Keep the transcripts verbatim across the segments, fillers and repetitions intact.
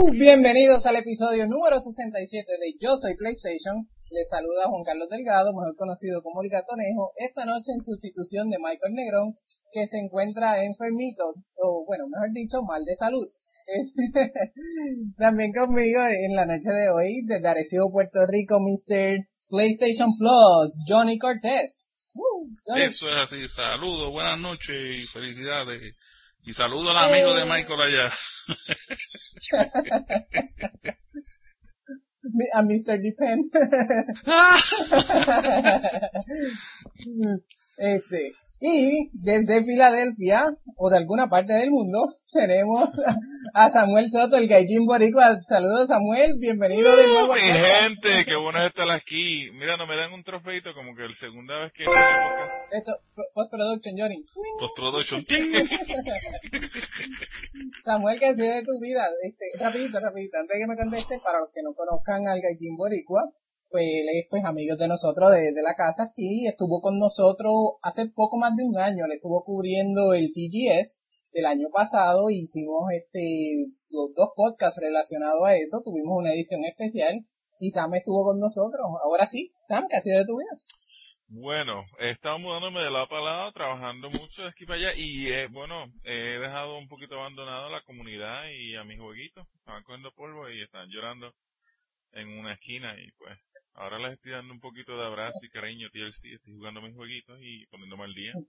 Bienvenidos al episodio número sesenta y siete de Yo Soy PlayStation. Les saluda Juan Carlos Delgado, mejor conocido como El Gatonejo, esta noche en sustitución de Michael Negrón, que se encuentra enfermito, o bueno, mejor dicho, mal de salud. También conmigo en la noche de hoy, desde Arecibo, Puerto Rico, mister PlayStation Plus, Johnny Cortés. Uh, Johnny. Eso es así, saludos, buenas noches y felicidades. Y saludo al amigo eh... de Michael allá. A mister Depend. este, y desde Filadelfia, o de alguna parte del mundo, tenemos a Samuel Soto, el Gaijin Boricua. Saludos, Samuel, bienvenido de nuevo. Mi gente, qué bueno estar aquí. Mira, no me dan un trofeito como que la segunda vez que... Esto, post-production, Johnny. Post-production. Samuel, ¿qué ha sido de tu vida? Este, rapidito, rapidito, antes de que me conteste, para los que no conozcan al Gaijin Boricua, pues él es pues amigo de nosotros de, de la casa aquí, estuvo con nosotros hace poco más de un año, le estuvo cubriendo el T G S del año pasado, y hicimos este los dos podcasts relacionados a eso, tuvimos una edición especial y Sam estuvo con nosotros. Ahora sí, Sam, ¿qué ha sido de tu vida? Bueno, he estado mudándome de lado para lado, trabajando mucho de aquí para allá y eh, bueno, he dejado un poquito abandonado la comunidad y a mis jueguitos, estaban cogiendo polvo y están llorando en una esquina y pues ahora les estoy dando un poquito de abrazo y cariño, T L C, estoy jugando mis jueguitos y poniéndome al día.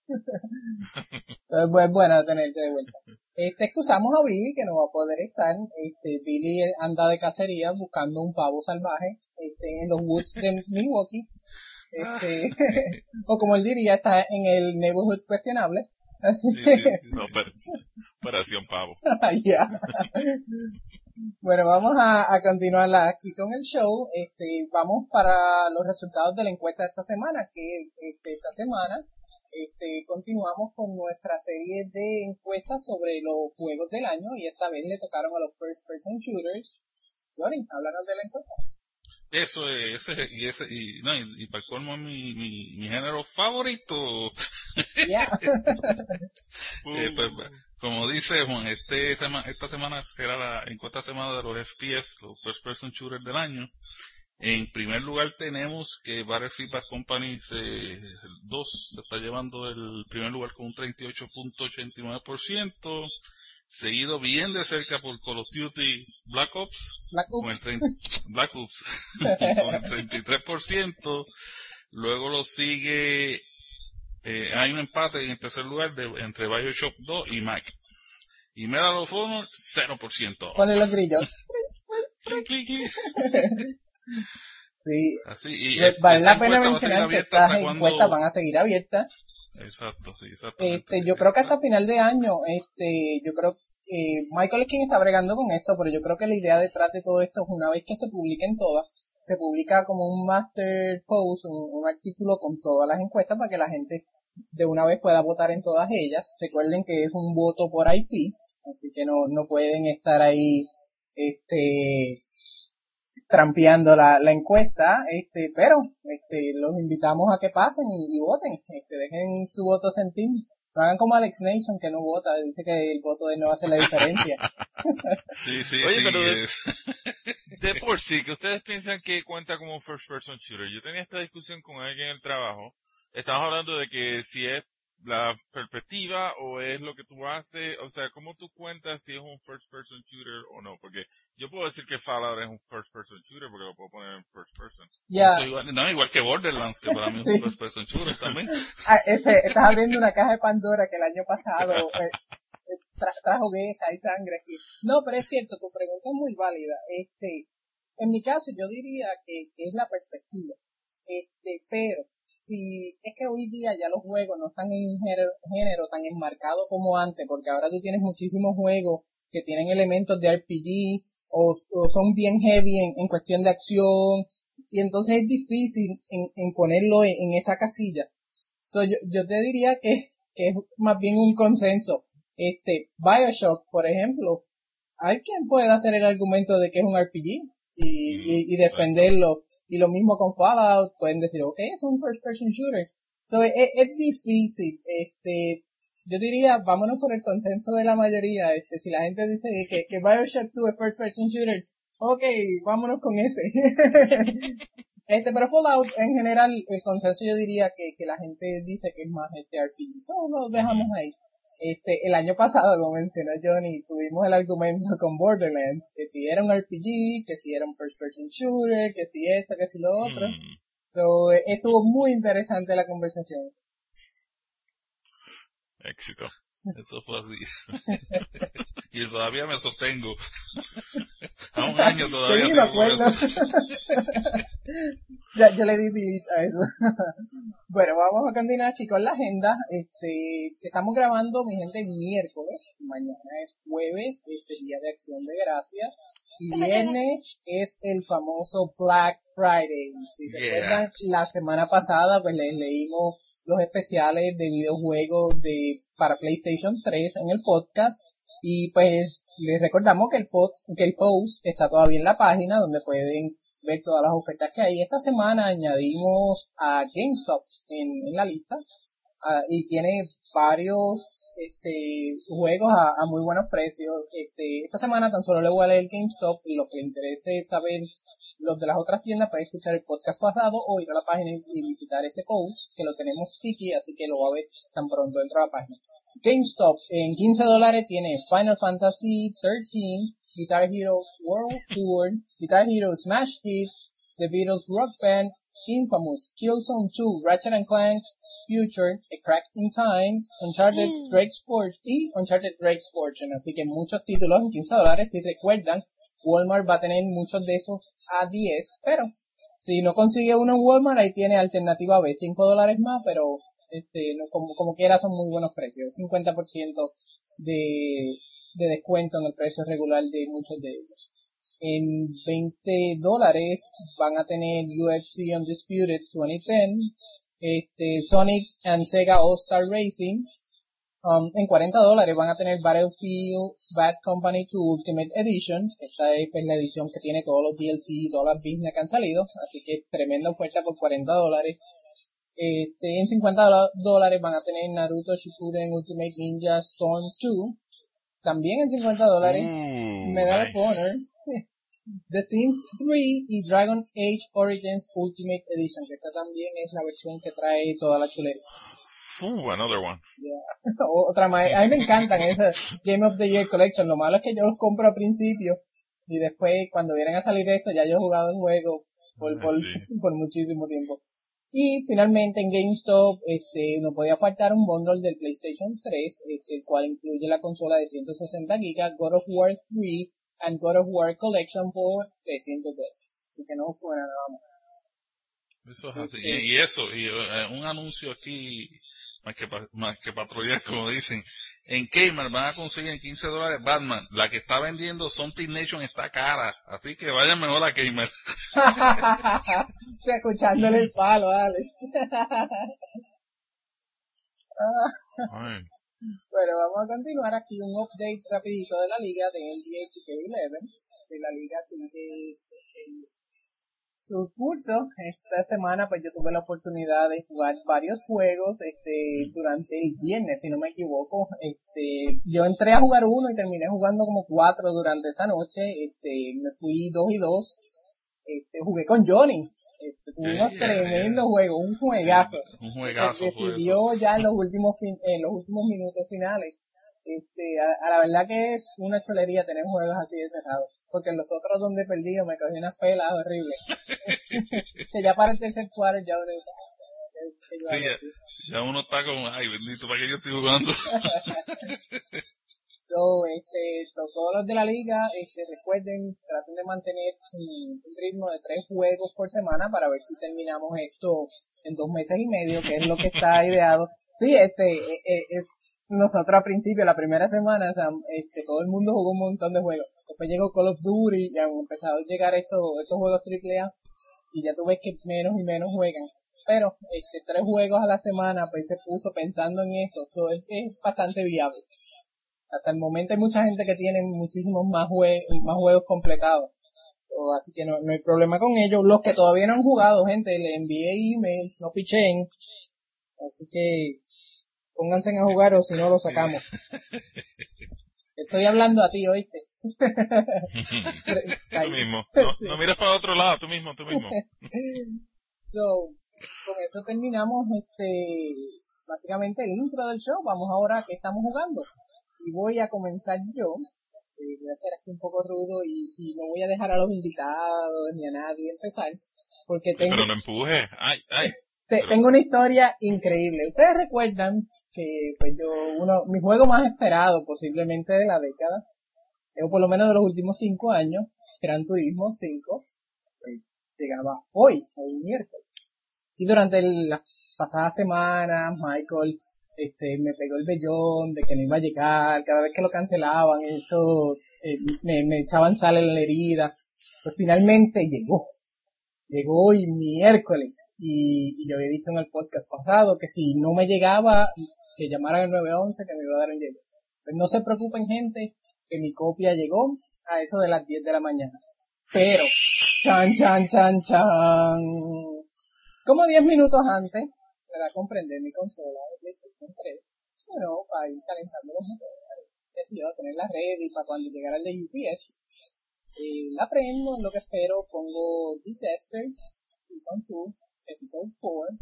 Es bueno tenerte de vuelta. Este, excusamos a Billy que no va a poder estar. Este, Billy anda de cacería buscando un pavo salvaje, este, en los woods de Milwaukee. Este, o como él diría, está en el neighborhood cuestionable. Así sí, sí, sí, no, operación pavo. Ya. Bueno, vamos a, a continuar aquí con el show. Este, vamos para los resultados de la encuesta de esta semana, que este, esta semana este, continuamos con nuestra serie de encuestas sobre los juegos del año, y esta vez le tocaron a los first person shooters. Johnny, háblanos de la encuesta. Eso es, ese, y ese, y, no, y, y para el colmo es mi, mi, mi género favorito. Yeah. eh, pues, como dice Juan, este, esta semana era la encuesta semana de los F P S, los First Person Shooters del año. En primer lugar tenemos que Battlefield Bad Company dos se está llevando el primer lugar con un treinta y ocho punto ochenta y nueve por ciento. Seguido bien de cerca por Call of Duty Black Ops, Black Ops. Con el treinta, Black Ops con el treinta y tres por ciento. Luego lo sigue, eh, hay un empate en el tercer lugar de, entre BioShock dos y Mac. Y Medal of Honor, cero por ciento. Ponle los grillos. Clic, clic, clic. Sí. Así, y vale la pena mencionar que estas encuestas cuando... van a seguir abiertas. Exacto, sí, exactamente. Este, yo creo que hasta final de año, este, yo creo que eh, Michael es quien está bregando con esto, pero yo creo que la idea detrás de todo esto es una vez que se publiquen todas, se publica como un master post, un, un artículo con todas las encuestas para que la gente de una vez pueda votar en todas ellas. Recuerden que es un voto por I P, así que no, no pueden estar ahí, este, trampeando la, la encuesta, este, pero, este, los invitamos a que pasen y, y voten, este, dejen su voto sentir, no hagan como Alex Nation que no vota, dice que el voto de él no va a hacer la diferencia. Sí, sí, Oye, sí. pero de, de por sí, que ustedes piensan que cuenta como first person shooter. Yo tenía esta discusión con alguien en el trabajo, estamos hablando de que si es la perspectiva o es lo que tú haces, o sea, ¿cómo tú cuentas si es un first person shooter o no? Porque yo puedo decir que Fallout es un first person shooter porque lo puedo poner en first person. Yeah. Igual, no, igual que Borderlands, que para mí es sí. un first person shooter también. Ah, este, estás abriendo una caja de Pandora que el año pasado eh, tra trajo oveja y sangre aquí. No, pero es cierto, tu pregunta es muy válida. Este, en mi caso yo diría que, que es la perspectiva. Este, pero si es que hoy día ya los juegos no están en un género, género tan enmarcado como antes, porque ahora tú tienes muchísimos juegos que tienen elementos de R P G o, o son bien heavy en, en cuestión de acción, y entonces es difícil en, en ponerlo en, en esa casilla. So, yo, yo te diría que, que es más bien un consenso. Este, BioShock, por ejemplo, hay quien puede hacer el argumento de que es un R P G y, mm, y, y defenderlo. Y lo mismo con Fallout, pueden decir, ok, es un first person shooter. So, es, es difícil. Este, yo diría, vámonos por el consenso de la mayoría. Este, si la gente dice que, que Bioshock dos es first person shooter, okay, vámonos con ese. Este, pero Fallout, en general, el consenso yo diría que, que la gente dice que es más este R P G. So, lo dejamos ahí. Este, el año pasado, como mencionó Johnny, tuvimos el argumento con Borderlands, que si era un R P G, que si era un first person shooter, que si esto, que si lo otro. Mm. So, estuvo muy interesante la conversación. Éxito. Eso fue así. Y todavía me sostengo. A un año todavía. Sí, me acuerdo. Ya, yo le di delete a eso. Bueno, vamos a continuar aquí con la agenda. Este, estamos grabando, mi gente, miércoles. Mañana es jueves, este día de Acción de Gracias. Y viernes es el famoso Black Friday. Si yeah. recuerdan, la semana pasada, pues les leímos los especiales de videojuegos de, para PlayStation tres en el podcast. Y pues, les recordamos que el, pod, que el post está todavía en la página donde pueden ver todas las ofertas que hay. Esta semana añadimos a GameStop en, en la lista uh, y tiene varios este, juegos a, a muy buenos precios. Este, esta semana tan solo le voy a leer GameStop y lo que le interese saber los de las otras tiendas puede escuchar el podcast pasado o ir a la página y visitar este post que lo tenemos sticky, así que lo va a ver tan pronto dentro de la página. GameStop en quince dólares tiene Final Fantasy trece, Guitar Hero World Tour, Guitar Hero Smash Hits, The Beatles Rock Band, Infamous, Killzone dos, Ratchet and Clank, Future, A Crack in Time, Uncharted mm. Drake's Fortune y Uncharted Drake's Fortune. Así que muchos títulos en quince dólares. Si recuerdan, Walmart va a tener muchos de esos a diez, pero si no consigue uno en Walmart, ahí tiene alternativa B, cinco dólares más, pero este, no, como, como quiera son muy buenos precios, cincuenta por ciento de, de descuento en el precio regular de muchos de ellos. En veinte dólares van a tener U F C Undisputed veinte diez, este, Sonic and Sega All-Star Racing. Um, en cuarenta dólares van a tener Battlefield Bad Company dos Ultimate Edition. Esta es pues, la edición que tiene todos los D L C y todas las business que han salido, así que tremenda oferta por cuarenta dólares. Este, en cincuenta dólares van a tener Naruto Shippuden Ultimate Ninja Storm dos. También en cincuenta dólares, mm, Medal nice. of Honor, The Sims tres y Dragon Age Origins Ultimate Edition, que esta también es la versión que trae toda la chulería. Uh, another one. Yeah. Otra más. A mí me encantan esas Game of the Year Collection. Lo malo es que yo los compro al principio y después cuando vienen a salir esto ya yo he jugado el juego por, por, sí. por muchísimo tiempo. Y finalmente en GameStop este no podía faltar un bundle del PlayStation tres, este, el cual incluye la consola de ciento sesenta gigas, God of War tres and God of War Collection por trescientos pesos. Así que no fuera nada más. Eso es así. Este, y, y eso, y uh, un anuncio aquí más que pa, más que patrullar, como dicen. En Kmart van a conseguir en quince dólares Batman. La que está vendiendo Something Nation está cara. Así que vayan mejor a Kmart. Estoy escuchándole el palo, dale. Bueno, vamos a continuar aquí un update rapidito de la liga de N B A dos K once. De la liga sigue en su curso. Esta semana pues yo tuve la oportunidad de jugar varios juegos este durante el viernes, si no me equivoco. Este yo entré a jugar uno y terminé jugando como cuatro durante esa noche. Este me fui dos y dos. Este jugué con Johnny. Este, tuvimos yeah, tremendo yeah. juego, un juegazo. Sí, un juegazo que decidió ya en los últimos en los últimos minutos finales. Este, a, a la verdad que es una cholería tener juegos así de cerrados, porque en los otros donde he perdido me cogí unas pelas horribles. Que ya para el tercer cuarto ya uno dice, sí, ya, ya uno está como, ay bendito, ¿para qué yo estoy jugando? So, este, so, todos los de la liga, este, recuerden, traten de mantener un, un ritmo de tres juegos por semana para ver si terminamos esto en dos meses y medio, que es lo que está ideado. Sí, este, eh, eh, nosotros al principio, la primera semana, o sea, este, todo el mundo jugó un montón de juegos. Después llegó Call of Duty y han empezado a llegar estos, estos juegos triple A y ya tú ves que menos y menos juegan. Pero, este, tres juegos a la semana, pues se puso pensando en eso, so, es, es bastante viable. Hasta el momento hay mucha gente que tiene muchísimos más, jue más juegos completados. So, así que no, no hay problema con ellos. Los que todavía no han jugado, gente, le envié emails, no pichen. Así que pónganse a jugar o si no lo sacamos. Estoy hablando a ti, ¿oíste? Tú mismo. No, no mires para otro lado, tú mismo, tú mismo. So, con eso terminamos este básicamente el intro del show. Vamos ahora a qué estamos jugando. Y voy a comenzar yo. Eh, voy a ser aquí un poco rudo y, y no voy a dejar a los invitados ni a nadie empezar. Porque tengo... Pero no empuje. Ay, ay. Te, Pero... Tengo una historia increíble. Ustedes recuerdan que pues yo, uno, mi juego más esperado posiblemente de la década, o por lo menos de los últimos cinco años, Gran Turismo cinco, pues, llegaba hoy, hoy miércoles. Y durante el, las pasadas semanas, Michael este me pegó el vellón de que no iba a llegar, cada vez que lo cancelaban, eso eh, me, me echaban sal en la herida. Pues finalmente llegó. Llegó hoy miércoles y, y yo había dicho en el podcast pasado que si no me llegaba, que llamaran al nueve once que me iba a dar un llegue. Pues no se preocupen, gente, que mi copia llegó a eso de las diez de la mañana. Pero, chan, chan, chan, chan. Como diez minutos antes, me da a comprender mi consola de PlayStation tres. Bueno, para ir calentando los motores. Decidió tenerla ready para cuando llegara el de U P S. Eh, la prendo, en lo que espero, pongo The Tester, Season dos, Episode cuatro,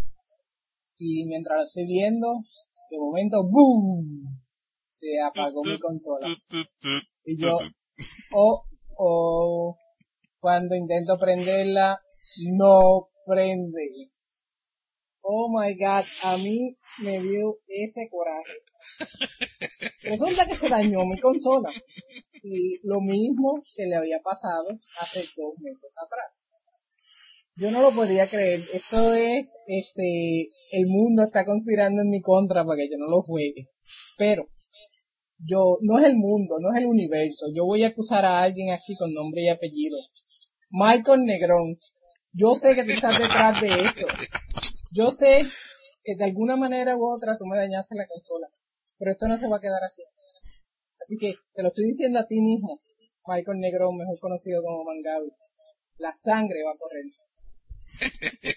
y mientras lo estoy viendo, de momento, ¡boom! Se apagó mi consola. Y yo, oh, oh, cuando intento prenderla, no prende. Oh my god, a mí me dio ese coraje. Resulta que se dañó mi consola. Y lo mismo que le había pasado hace dos meses atrás. Yo no lo podía creer. Esto es, este, el mundo está conspirando en mi contra para que yo no lo juegue. Pero, yo, no es el mundo, no es el universo. Yo voy a acusar a alguien aquí con nombre y apellido. Michael Negrón. Yo sé que tú estás detrás de esto. Yo sé que de alguna manera u otra tú me dañaste la consola. Pero esto no se va a quedar así. Así que te lo estoy diciendo a ti mismo, Michael Negrón, mejor conocido como Mangabi. La sangre va a correr.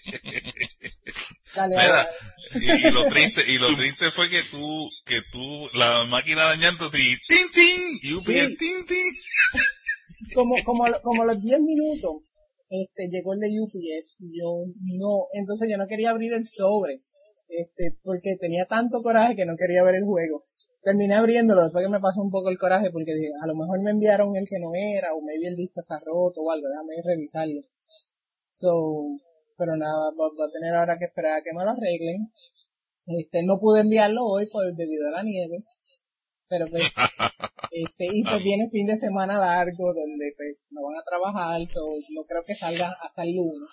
Dale, Mira, y, y lo triste, y lo triste fue que tú, que tú, la máquina dañándote y tin tin, y U P S sí. tin tin. Como, como, como a los diez minutos, este, llegó el de U P S y yo no, entonces yo no quería abrir el sobre, este, porque tenía tanto coraje que no quería ver el juego. Terminé abriéndolo después que me pasó un poco el coraje porque dije, a lo mejor me enviaron el que no era, o maybe el disco está roto o algo, déjame revisarlo. So, pero nada, va, va a tener ahora que esperar a que me lo arreglen. Este, no pude enviarlo hoy por debido a la nieve, pero pues, este, y pues viene fin de semana largo donde pues no van a trabajar, so, no creo que salga hasta el lunes.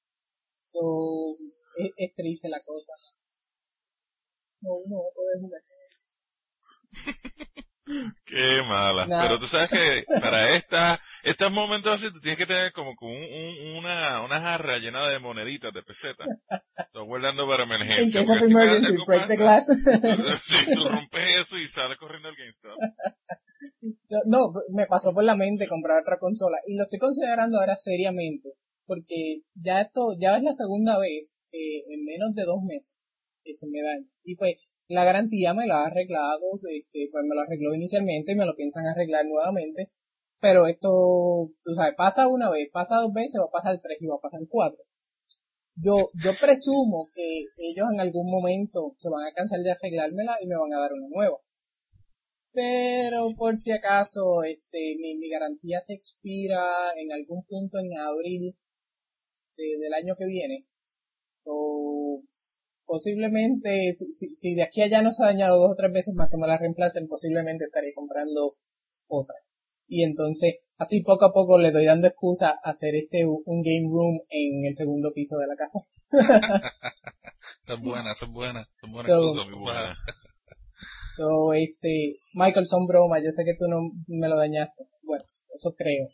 So, es, es triste la cosa. No, no, puedes jugar. Qué mala. Nah. Pero tú sabes que para esta, estos momentos así tú tienes que tener como, como un, un, una, una jarra llena de moneditas, de pesetas. Estás guardando para emergencia. In case of emergency, si break the glass. Si tú rompes eso y sales corriendo al GameStop. No, me pasó por la mente comprar otra consola y lo estoy considerando ahora seriamente porque ya esto, ya es la segunda vez eh, en menos de dos meses que se me daña. Y pues la garantía me la ha arreglado, este, pues me lo arregló inicialmente y me lo piensan arreglar nuevamente, pero esto, tú sabes, pasa una vez, pasa dos veces, va a pasar tres y va a pasar cuatro. Yo, yo presumo que ellos en algún momento se van a cansar de arreglármela y me van a dar una nueva. Pero por si acaso, este, mi, mi garantía se expira en algún punto en abril de, del año que viene. O posiblemente, si, si, si de aquí a allá no se ha dañado dos o tres veces más que me la reemplacen, posiblemente estaré comprando otra. Y entonces, así poco a poco le doy dando excusa a hacer este un game room en el segundo piso de la casa. Son buenas, son buenas, son buenas So, cosas, muy buenas. So, este, Michael, son bromas, yo sé que tú no me lo dañaste. Bueno, eso creo.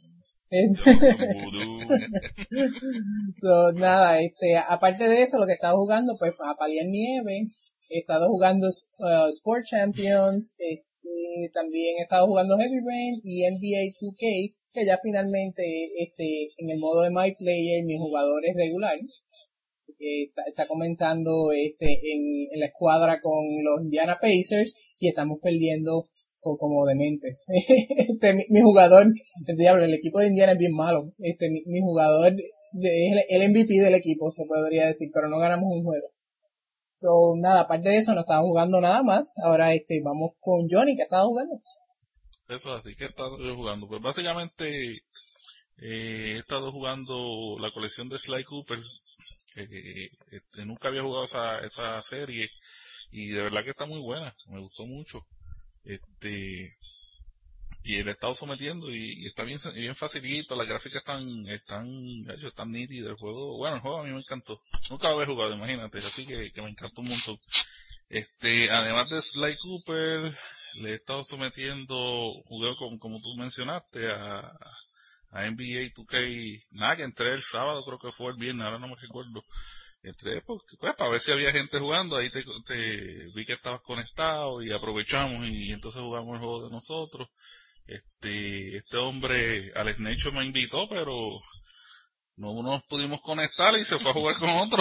So, nada, este, aparte de eso, lo que he estado jugando, pues, a paliar nieve, he estado jugando uh, Sport Champions, este, también he estado jugando Heavy Rain y N B A two K, que ya finalmente, este, en el modo de My Player, mi jugador es regular, que eh, está, está comenzando este en, en la escuadra con los Indiana Pacers y estamos perdiendo co- como dementes. este mi, mi jugador, el diablo, el equipo de Indiana es bien malo. Este mi, mi jugador de, es el, el M V P del equipo, se podría decir, pero no ganamos un juego. So, nada, aparte de eso no estaba jugando nada más. Ahora este vamos con Johnny, que estaba jugando. Eso así que he estado yo jugando. Pues básicamente eh, he estado jugando la colección de Sly Cooper. Eh, este, nunca había jugado esa, esa serie y de verdad que está muy buena. Me gustó mucho. Este y le he estado sometiendo y, y está bien bien facilito. Las gráficas están están hecho, están nítidas. El juego, bueno, el juego a mí me encantó. Nunca lo había jugado, imagínate, así que, que me encantó un montón. Este, además de Sly Cooper, le he estado sometiendo, jugué con, como tú mencionaste, a, a N B A dos K, nada, que entré el sábado, creo que fue el viernes, ahora no me recuerdo. Entré, pues, pues, para ver si había gente jugando, ahí te, te vi que estabas conectado y aprovechamos y, y entonces jugamos el juego de nosotros. Este, este hombre, Alex Nature me invitó, pero no nos pudimos conectar y se fue a jugar con otro.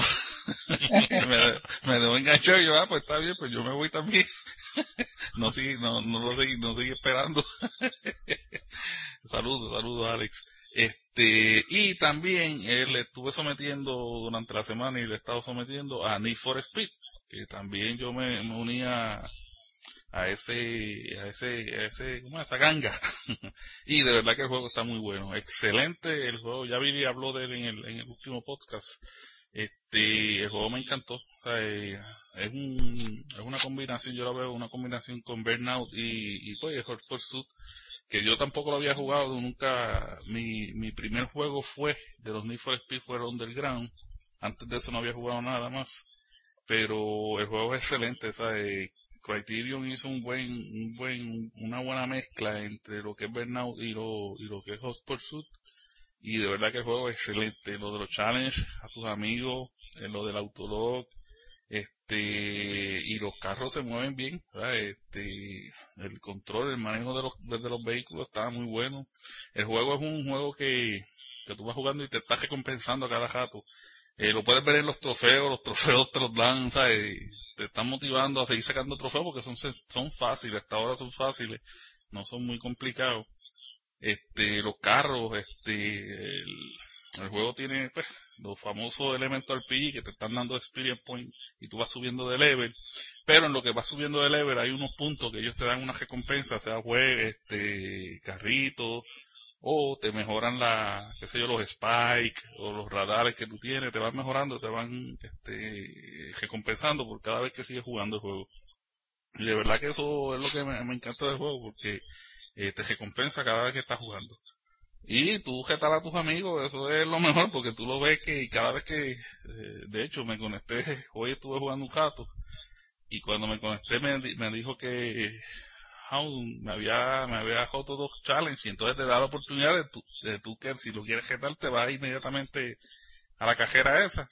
me, me dejó enganchado y yo, ah, pues está bien, pues yo me voy también. no sigue, no, no lo sigue, no sigue esperando. saludos, saludos Alex. Este, y también eh, le estuve sometiendo durante la semana y le he estado sometiendo a Need for Speed, que también yo me, me unía a ese, a ese, a ese, ¿cómo es? Esa ganga. y de verdad que el juego está muy bueno, excelente el juego, ya Billy habló de él en el, en el último podcast. Este, el juego me encantó, o sea, eh, es un, es una combinación, yo la veo una combinación con Burnout y, y pues Hot Pursuit, que yo tampoco lo había jugado nunca. Mi, mi primer juego fue de los Need for Speed fue el Underground, antes de eso no había jugado nada más, pero el juego es excelente, o sea, eh, Criterion hizo un buen, un buen, una buena mezcla entre lo que es Burnout y lo, y lo que es Hot Pursuit. Y de verdad que el juego es excelente. Lo de los challenges a tus amigos, eh, lo del autolog, este, y los carros se mueven bien, ¿verdad? Este, el control, el manejo de los, de los vehículos está muy bueno. El juego es un juego que, que tú vas jugando y te estás recompensando a cada rato. Eh, lo puedes ver en los trofeos, los trofeos te los dan, ¿sabes? Te están motivando a seguir sacando trofeos porque son, son fáciles, hasta ahora son fáciles, no son muy complicados. Este, los carros, este, el, el juego tiene, pues, los famosos elementos R P G que te están dando experience point y tú vas subiendo de level, pero en lo que vas subiendo de level hay unos puntos que ellos te dan una recompensa, sea juego, este, carrito, o te mejoran la, qué sé yo, los spike, o los radares que tú tienes, te van mejorando, te van, este, recompensando por cada vez que sigues jugando el juego. Y de verdad que eso es lo que me, me encanta del juego, porque Eh, te recompensa cada vez que estás jugando. Y tú retar a tus amigos, eso es lo mejor, porque tú lo ves que cada vez que, eh, de hecho me conecté, hoy estuve jugando un rato, y cuando me conecté me, me dijo que aún me había, me había roto dos challenges, y entonces te da la oportunidad de tú, de tú que si lo quieres retar te vas inmediatamente a la cajera esa.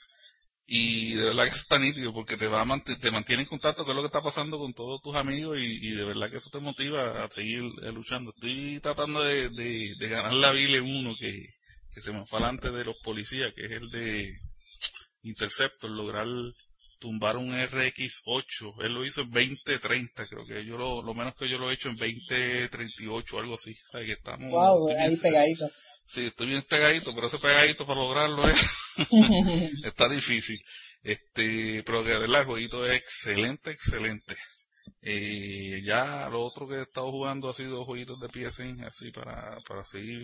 Y de verdad que eso está nítido porque te va a mant- te mantiene en contacto con lo que está pasando con todos tus amigos y, y de verdad que eso te motiva a seguir eh, luchando. Estoy tratando de, de, de ganar la Bile uno que, que se me fue delante de los policías, que es el de Interceptor, lograr tumbar un R X ocho. Él lo hizo en veinte treinta, creo que yo lo, lo menos que yo lo he hecho en veinte treinta y ocho o algo así. O sea, que estamos, Wow, estoy ahí bien, pegadito. sí, estoy bien pegadito, pero ese pegadito para lograrlo es está difícil. Este, pero que de verdad el jueguito es excelente, excelente. Eh, ya lo otro que he estado jugando ha sido jueguitos de P S N, así para, para seguir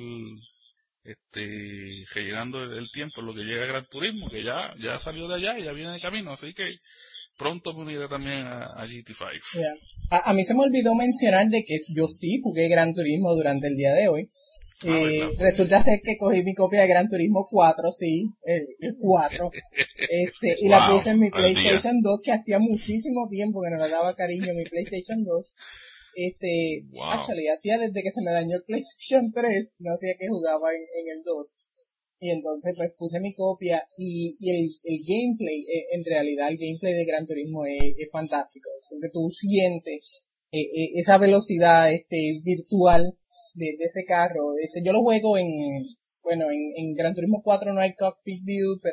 este rellenando el, el tiempo en lo que llega Gran Turismo, que ya, ya salió de allá y ya viene de camino, así que pronto me uniré también a, a G T cinco. Yeah. A, a mí se me olvidó mencionar de que yo sí jugué Gran Turismo durante el día de hoy. Ah, Eh, verdad, resulta ser que cogí mi copia de Gran Turismo cuatro, sí, el, el cuatro, este, y wow, la puse en mi al día. PlayStation dos, que hacía muchísimo tiempo que no le daba cariño a mi PlayStation dos. Este, Wow. actually, hacía desde que se me dañó el PlayStation tres, no hacía que jugaba en, en el dos. Y entonces pues puse mi copia y, y el, el gameplay, eh, en realidad el gameplay de Gran Turismo es, es fantástico, porque tú sientes eh, eh, esa velocidad este virtual de, de ese carro. Este, yo lo juego en, bueno, en, en Gran Turismo cuatro no hay cockpit view, pero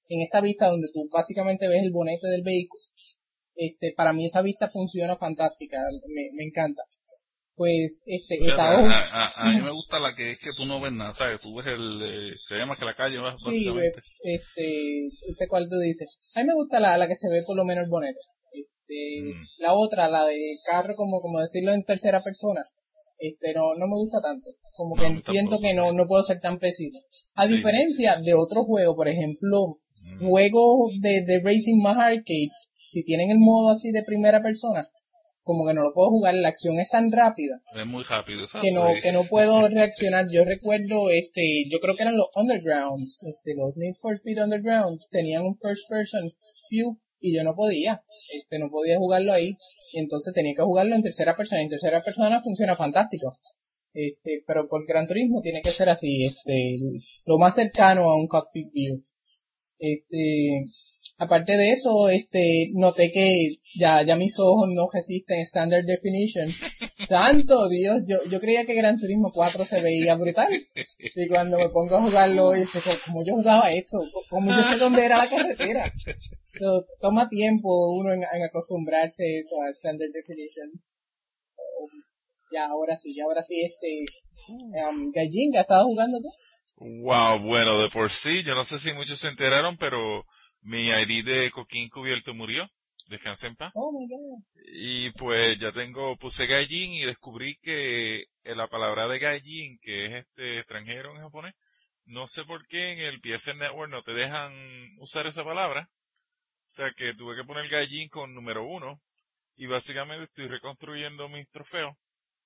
en esta vista donde tú básicamente ves el bonete del vehículo. Este, para mí esa vista funciona fantástica, me, me encanta. Pues, este, Fíjate, estaba... a, a, a mí me gusta la que es que tú no ves nada, ¿sabes? Tú ves el, eh, se llama que la calle, básicamente. Sí, este, ese cual tú dices. A mí me gusta la, la que se ve por lo menos el bonete. Este, mm. La otra, la de carro, como, como decirlo en tercera persona, este, no, no me gusta tanto. Como que no, siento que no, no puedo ser tan preciso. A sí. diferencia de otros juegos, por ejemplo, mm. juegos de, de racing más arcade, si tienen el modo así de primera persona, como que no lo puedo jugar, la acción es tan rápida. Es muy rápido, ¿sabes? Que no, que no puedo reaccionar. Yo recuerdo, este, yo creo que eran los Undergrounds, este, los Need for Speed Underground, tenían un first person view, y yo no podía, este, no podía jugarlo ahí, y entonces tenía que jugarlo en tercera persona, en tercera persona funciona fantástico, este, pero por Gran Turismo tiene que ser así, este, lo más cercano a un cockpit view. Este, aparte de eso, este, noté que ya, ya mis ojos no resisten Standard Definition. Santo Dios, yo, yo creía que Gran Turismo cuatro se veía brutal. Y cuando me pongo a jugarlo, yo sé, ¿cómo yo jugaba esto? ¿Cómo yo sé dónde era la carretera? So, toma tiempo uno en, en acostumbrarse eso a Standard Definition. Um, ya, ahora sí, ya ahora sí, este, um, Gallín, ¿has estado jugando tú? Wow, bueno, de por sí, yo no sé si muchos se enteraron, pero mi I D de Coquín Cubierto murió. Descansa en paz. Oh my God. Y pues ya tengo, puse Gallín y descubrí que la palabra de Gallín, que es este extranjero en japonés, no sé por qué en el P S N Network no te dejan usar esa palabra. O sea que tuve que poner Gallín con número uno y básicamente estoy reconstruyendo mis trofeos.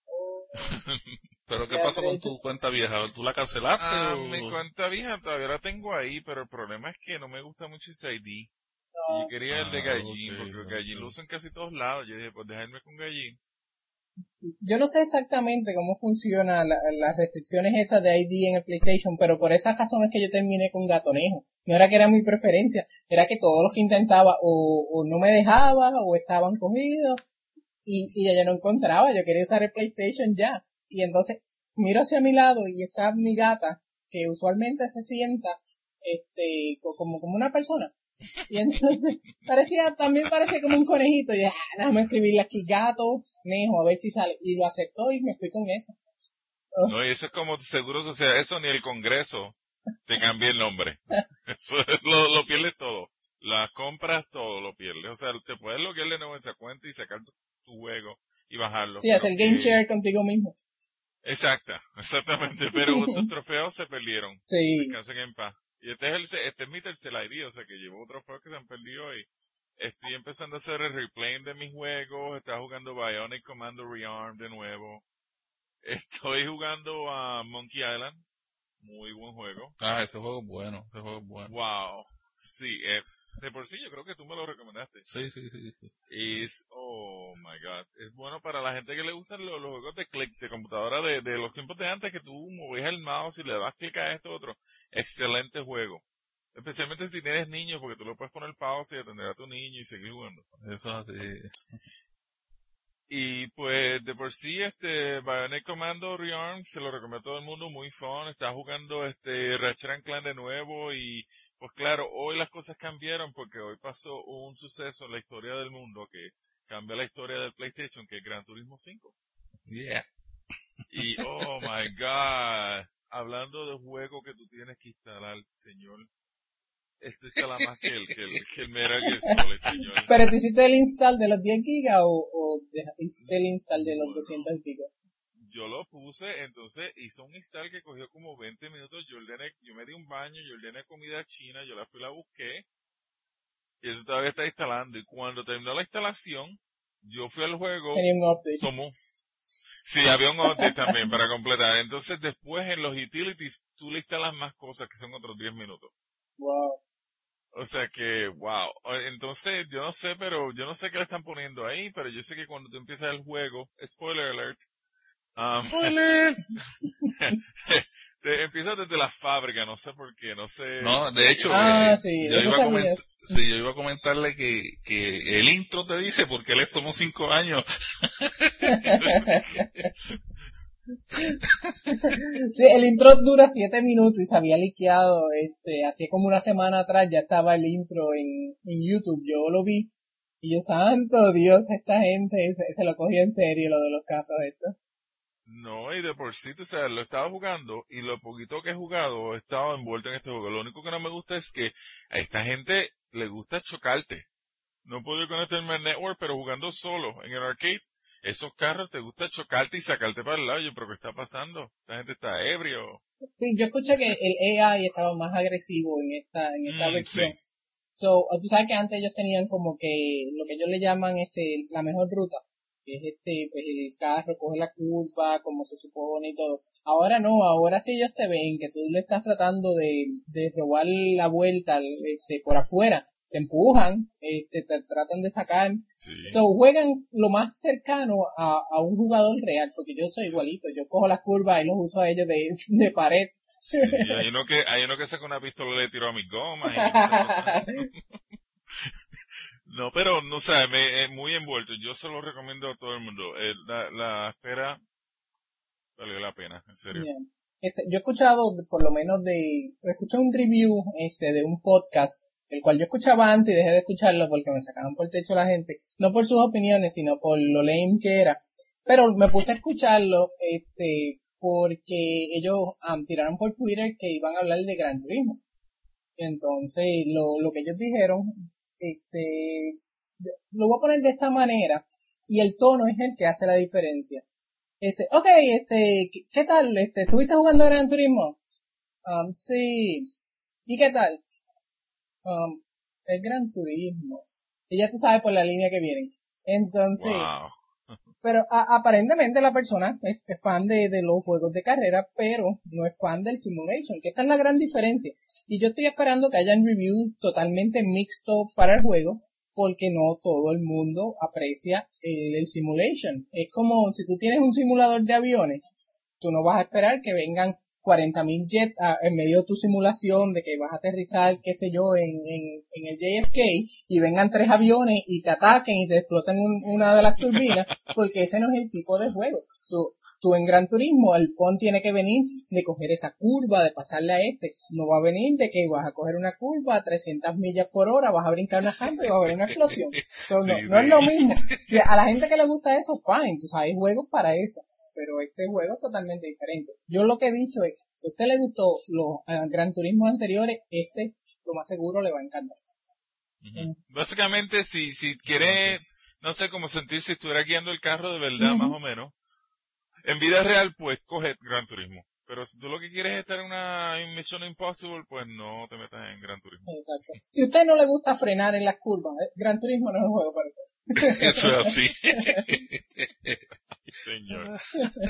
¿Pero qué pasó con tu cuenta vieja? ¿Tú la cancelaste? Ah, o... mi cuenta vieja todavía la tengo ahí, pero el problema es que no me gusta mucho ese I D. No. Yo quería ah, el de Gallín, okay, porque okay. Gallín lo uso en casi todos lados. Yo dije, pues déjame con Gallín. Yo no sé exactamente cómo funcionan la, las restricciones esas de I D en el PlayStation, pero por esa razón es que yo terminé con Gatonejo. No era que era mi preferencia, era que todos los que intentaba o, o no me dejaba o estaban cogidos y, y ya yo no encontraba, yo quería usar el PlayStation ya. Y entonces miro hacia mi lado y está mi gata, que usualmente se sienta este como, como una persona. Y entonces parecía, también parecía como un conejito. Y dije, ah, déjame escribirle aquí gato, Nejo, a ver si sale. Y lo aceptó y me fui con eso. Oh. No, y eso es como seguros, o sea, eso ni el Congreso te cambia el nombre. Eso lo, lo pierdes todo. Las compras, todo lo pierdes. O sea, te puedes loguear de nuevo en esa cuenta y sacar tu, tu juego y bajarlo. Sí, hacer game share contigo mismo. Exacta, exactamente. Pero tus trofeos se perdieron. Sí. Descansen en paz. Y este es el, este es mi tercer I D, o sea que llevo otros juegos que se han perdido y estoy empezando a hacer el replaying de mis juegos, estaba jugando Bionic Commando Rearmed de nuevo, estoy jugando a Monkey Island, muy buen juego. Ah, ese juego es bueno, ese juego es bueno. Wow, sí, eh, de por sí yo creo que tú me lo recomendaste. Sí, sí, sí. sí. Es, oh my god, es bueno para la gente que le gustan los, los juegos de click, de computadora de, de los tiempos de antes que tú movías el mouse y le das clic a esto otro. Excelente juego. Especialmente si tienes niños, porque tú lo puedes poner pausa y atender a tu niño y seguir jugando. Eso sí. Y pues de por sí este Bionic Commando Rearmed se lo recomiendo a todo el mundo, muy fun. Está jugando este Ratchet and Clank de nuevo y pues claro, hoy las cosas cambiaron porque hoy pasó un suceso en la historia del mundo que cambia la historia del PlayStation, que es Gran Turismo cinco. Yeah. Y oh my god. Hablando de juego que tú tienes que instalar, señor, esto instala más que el, que el, que el Metal Gear Solid, señor. ¿Pero te hiciste el install de los diez gigas o, o hiciste el install de los doscientos y pico? Yo lo puse, entonces hizo un install que cogió como veinte minutos, yo ordené, yo me di un baño, yo ordené comida china, yo la fui y la busqué, y eso todavía está instalando, y cuando terminó la instalación, yo fui al juego, tenía un update. Tomó. Sí, había un update también para completar. Entonces después en los utilities tú le instalas más cosas que son otros diez minutos. Wow. O sea que, wow. Entonces yo no sé, pero yo no sé qué le están poniendo ahí, pero yo sé que cuando tú empiezas el juego, spoiler alert, um, spoiler, te empiezas desde la fábrica, no sé por qué, no sé. No, de hecho, ah, eh, sí, yo, iba a comentar, sí, yo iba a comentarle que, que el intro te dice por qué les tomó cinco años. Sí, el intro dura siete minutos y se había liqueado, este, así como una semana atrás ya estaba el intro en, en YouTube, yo lo vi. Y yo, santo Dios, esta gente se, se lo cogió en serio lo de los carros estos. No, y de por sí, o sea, lo estaba jugando y lo poquito que he jugado he estado envuelto en este juego. Lo único que no me gusta es que a esta gente le gusta chocarte. No puedo conectarme al network, pero jugando solo en el arcade, esos carros te gusta chocarte y sacarte para el lado. Yo, pero ¿qué está pasando? Esta gente está ebrio. Sí, yo escuché que el A I estaba más agresivo en esta, en esta Mm, versión. sí. So, tú sabes que antes ellos tenían como que lo que ellos le llaman este la mejor ruta, que es este pues el carro coge la curva como se supone y todo. Ahora no, ahora si ellos te ven que tú le estás tratando de, de robar la vuelta este por afuera, te empujan, este te tratan de sacar. Sí. So, juegan lo más cercano a, a un jugador real, porque yo soy igualito, yo cojo las curvas y los uso a ellos de, de pared. Sí, hay uno que, hay uno que saca una pistola y le tiró a mis gomas y muchas cosas. No, pero, no sé, me, es muy envuelto. Yo se lo recomiendo a todo el mundo. Eh, la, la espera valió la pena, en serio. Yeah. Este, yo he escuchado, por lo menos de, escuché un review, este, de un podcast, el cual yo escuchaba antes y dejé de escucharlo porque me sacaban por el techo la gente, no por sus opiniones, sino por lo lame que era. Pero me puse a escucharlo, este, porque ellos um, tiraron por Twitter que iban a hablar de Gran Turismo. Entonces, lo, lo que ellos dijeron, este, lo voy a poner de esta manera, y el tono es el que hace la diferencia. Este, okay, este, ¿qué, qué tal? Este, ¿estuviste jugando Gran Turismo? Um, sí. ¿Y qué tal? Um, el Gran Turismo. Y ya tú sabes por la línea que vienen. Entonces, Wow. pero a, aparentemente la persona es, es fan de, de los juegos de carrera, pero no es fan del simulation, que esta es la gran diferencia. Y yo estoy esperando que hayan reviews totalmente mixto para el juego, porque no todo el mundo aprecia el, el simulation. Es como si tú tienes un simulador de aviones, tú no vas a esperar que vengan cuarenta mil jets uh, en medio de tu simulación de que vas a aterrizar, qué sé yo, en, en, en el J F K y vengan tres aviones y te ataquen y te exploten un, una de las turbinas, porque ese no es el tipo de juego. So, tú en Gran Turismo, el fun tiene que venir de coger esa curva, de pasarle a este. No va a venir de que vas a coger una curva a trescientas millas por hora, vas a brincar una rampa y va a haber una explosión. So, no, Sí, no sí. es lo mismo. Si a la gente que le gusta eso, fine. Tú sabes, hay juegos para eso. Pero este juego es totalmente diferente. Yo lo que he dicho es, si a usted le gustó los uh, Gran Turismo anteriores, este, lo más seguro le va a encantar. Uh-huh. Mm. Básicamente, si, si quiere, no sé cómo sentir si estuviera guiando el carro de verdad, uh-huh. más o menos, en vida real, pues, coge Gran Turismo. Pero si tú lo que quieres es estar en una en Mission Impossible, pues no te metas en Gran Turismo. Exacto. Si a usted no le gusta frenar en las curvas, ¿eh? Gran Turismo no es un juego para usted. Eso es así. Señor.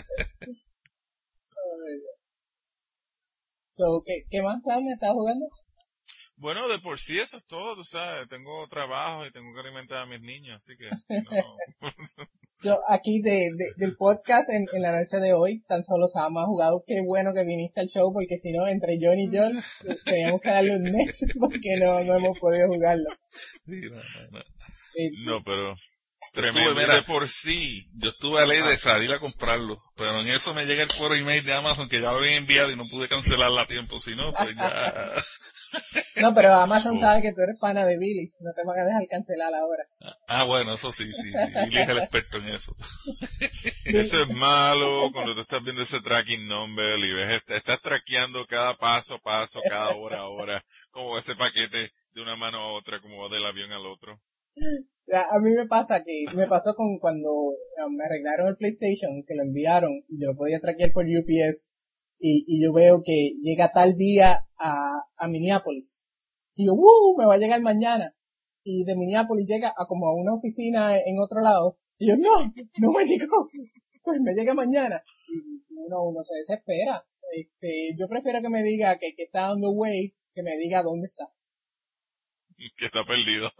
So, ¿qué, ¿Qué más me estás jugando? Bueno, de por sí eso es todo, tú sabes. Tengo trabajo y tengo que alimentar a mis niños, así que no. So, aquí de, de, del podcast en, en la noche de hoy, tan solo Sam ha jugado. Qué bueno que viniste al show, porque si no, entre John y John, teníamos que darle un mes porque no, no hemos podido jugarlo. Sí, no, no, no. Eh, no, pero... Tremendo, Tremendo, mira, de por sí. Yo estuve a ley de salir a comprarlo, pero en eso me llega el foro email de Amazon que ya lo habían enviado y no pude cancelarla a tiempo, si no, pues ya... No, pero Amazon oh. sabe que tú eres pana de Billy, no te van a dejar cancelar ahora. Ah, bueno, eso sí, sí, sí. Billy es el experto en eso. Eso es malo cuando tú estás viendo ese tracking number y ves, estás traqueando cada paso a paso, cada hora a hora, como ese paquete de una mano a otra, como va del avión al otro. A mí me pasa que, me pasó con cuando um, me arreglaron el PlayStation, que lo enviaron y yo lo podía traquear por U P S y, y yo veo que llega tal día a, a Minneapolis. Y yo, ¡uh! Me va a llegar mañana. Y de Minneapolis llega a como a una oficina en otro lado. Y yo, no, no me llegó. Pues me llega mañana. Y uno, uno se desespera. Este, yo prefiero que me diga que, que está on the way, que me diga dónde está. Que está perdido.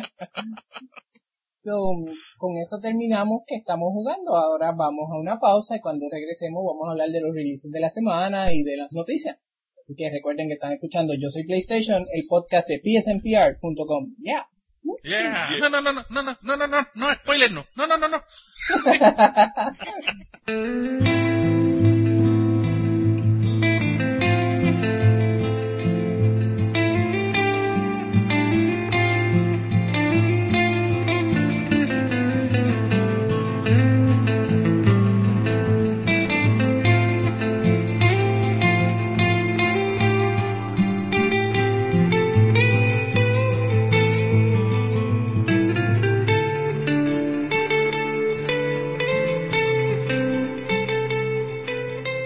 So, con eso terminamos que estamos jugando. Ahora vamos a una pausa y cuando regresemos vamos a hablar de los releases de la semana y de las noticias. Así que recuerden que están escuchando Yo Soy PlayStation, el podcast de P S N P R punto com. Yeah. Yeah. No, no, no, no, no, no, no, no, no, no, spoiler no. No, no, no, no.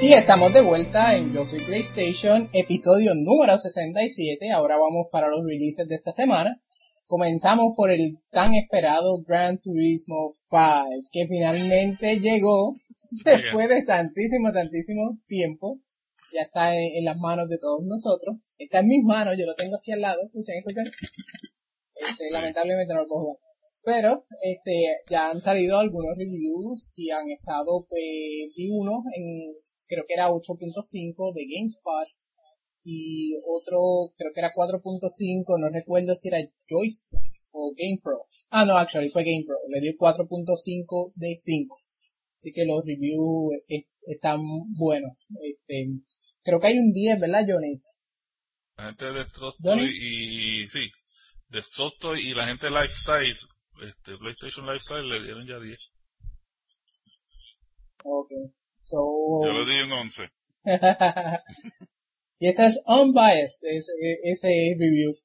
Y estamos de vuelta en Yo Soy PlayStation, episodio número sesenta y siete. Ahora vamos para los releases de esta semana. Comenzamos por el tan esperado Gran Turismo cinco, que finalmente llegó después de tantísimo, tantísimo tiempo. Ya está en, en las manos de todos nosotros. Está en mis manos, yo lo tengo aquí al lado. Escuchen, escuchen. Este, lamentablemente no lo puedo jugar. Pero, este, ya han salido algunos reviews y han estado, pues, vi uno en, creo que era ocho punto cinco de GameSpot y otro, creo que era cuatro punto cinco, no recuerdo si era Joystick o GamePro. Ah, no, actually, fue GamePro. Le dio cuatro punto cinco de cinco. Así que los reviews est- están buenos. Este, creo que hay un diez, ¿verdad, Johnny? La gente de Destroy ¿Johnny? y, sí, Destroy y la gente de Lifestyle, este, PlayStation Lifestyle le dieron ya diez. Okay. So, Yo le di un once. y ese es unbiased, ese, ese review.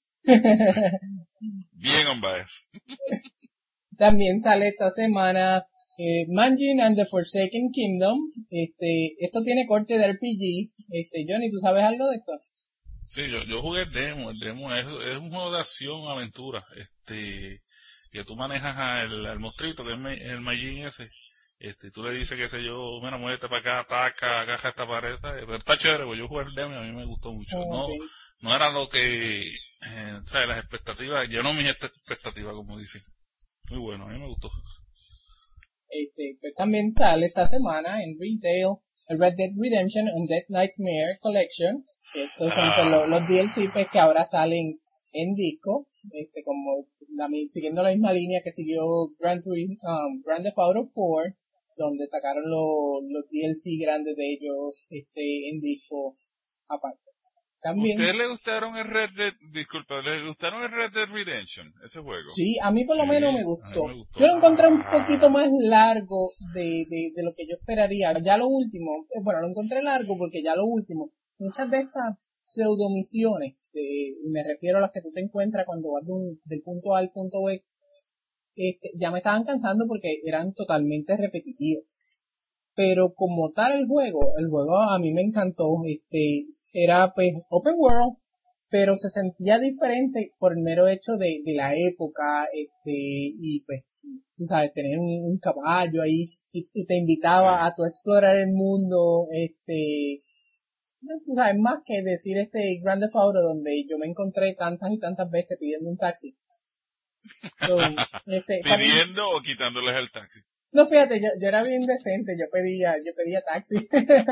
Bien unbiased. También sale esta semana eh, Manjin and the Forsaken Kingdom. Este, esto tiene corte de R P G. Este, Johnny, ¿tú sabes algo de esto? Sí, yo, yo jugué el demo, el demo es, es un juego de acción, aventura, este, que tú manejas al, al monstruito, que es me- el Majin ese, este, tú le dices, qué sé yo, mira, muévete para acá, ataca, agaja esta pared, ¿sabes? Pero está chévere, pues yo jugué el demo y a mí me gustó mucho. Oh, No, okay. no era lo que, eh, ¿sabes? Las expectativas, llenó mis expectativas, como dicen. Muy bueno, a mí me gustó. Este, pues también sale esta semana en retail el Red Dead Redemption Undead Nightmare Collection. Que estos son pues, los, los D L C pues, que ahora salen en disco, este, como la, mi- siguiendo la misma línea que siguió Grand, Turismo, um, Grand Theft Auto cuatro, donde sacaron los, los D L C grandes de ellos este, en disco aparte. También, ¿Ustedes le gustaron el Red Dead, disculpa, le gustaron el Red Dead Redemption, ese juego? sí, a mí por lo Sí, menos me a mí gustó. me gustó. Yo lo encontré un poquito más largo de, de, de lo que yo esperaría. Ya lo último, eh, bueno, lo encontré largo porque ya lo último, muchas de estas pseudomisiones, eh, y me refiero a las que tú te encuentras cuando vas de un, del punto A al punto B, este, ya me estaban cansando porque eran totalmente repetitivos. Pero como tal el juego, el juego a mí me encantó, este, era pues open world, pero se sentía diferente por el mero hecho de, de la época, este, y pues, tú sabes, tener un, un caballo ahí, y, y te invitaba Sí. a tu explorar el mundo, este, no, tú sabes, más que decir este Grand Theft Auto donde yo me encontré tantas y tantas veces pidiendo un taxi. So, este, para mí- ¿Pidiendo o quitándoles el taxi? no, fíjate, yo, yo era bien decente, yo pedía, yo pedía taxi.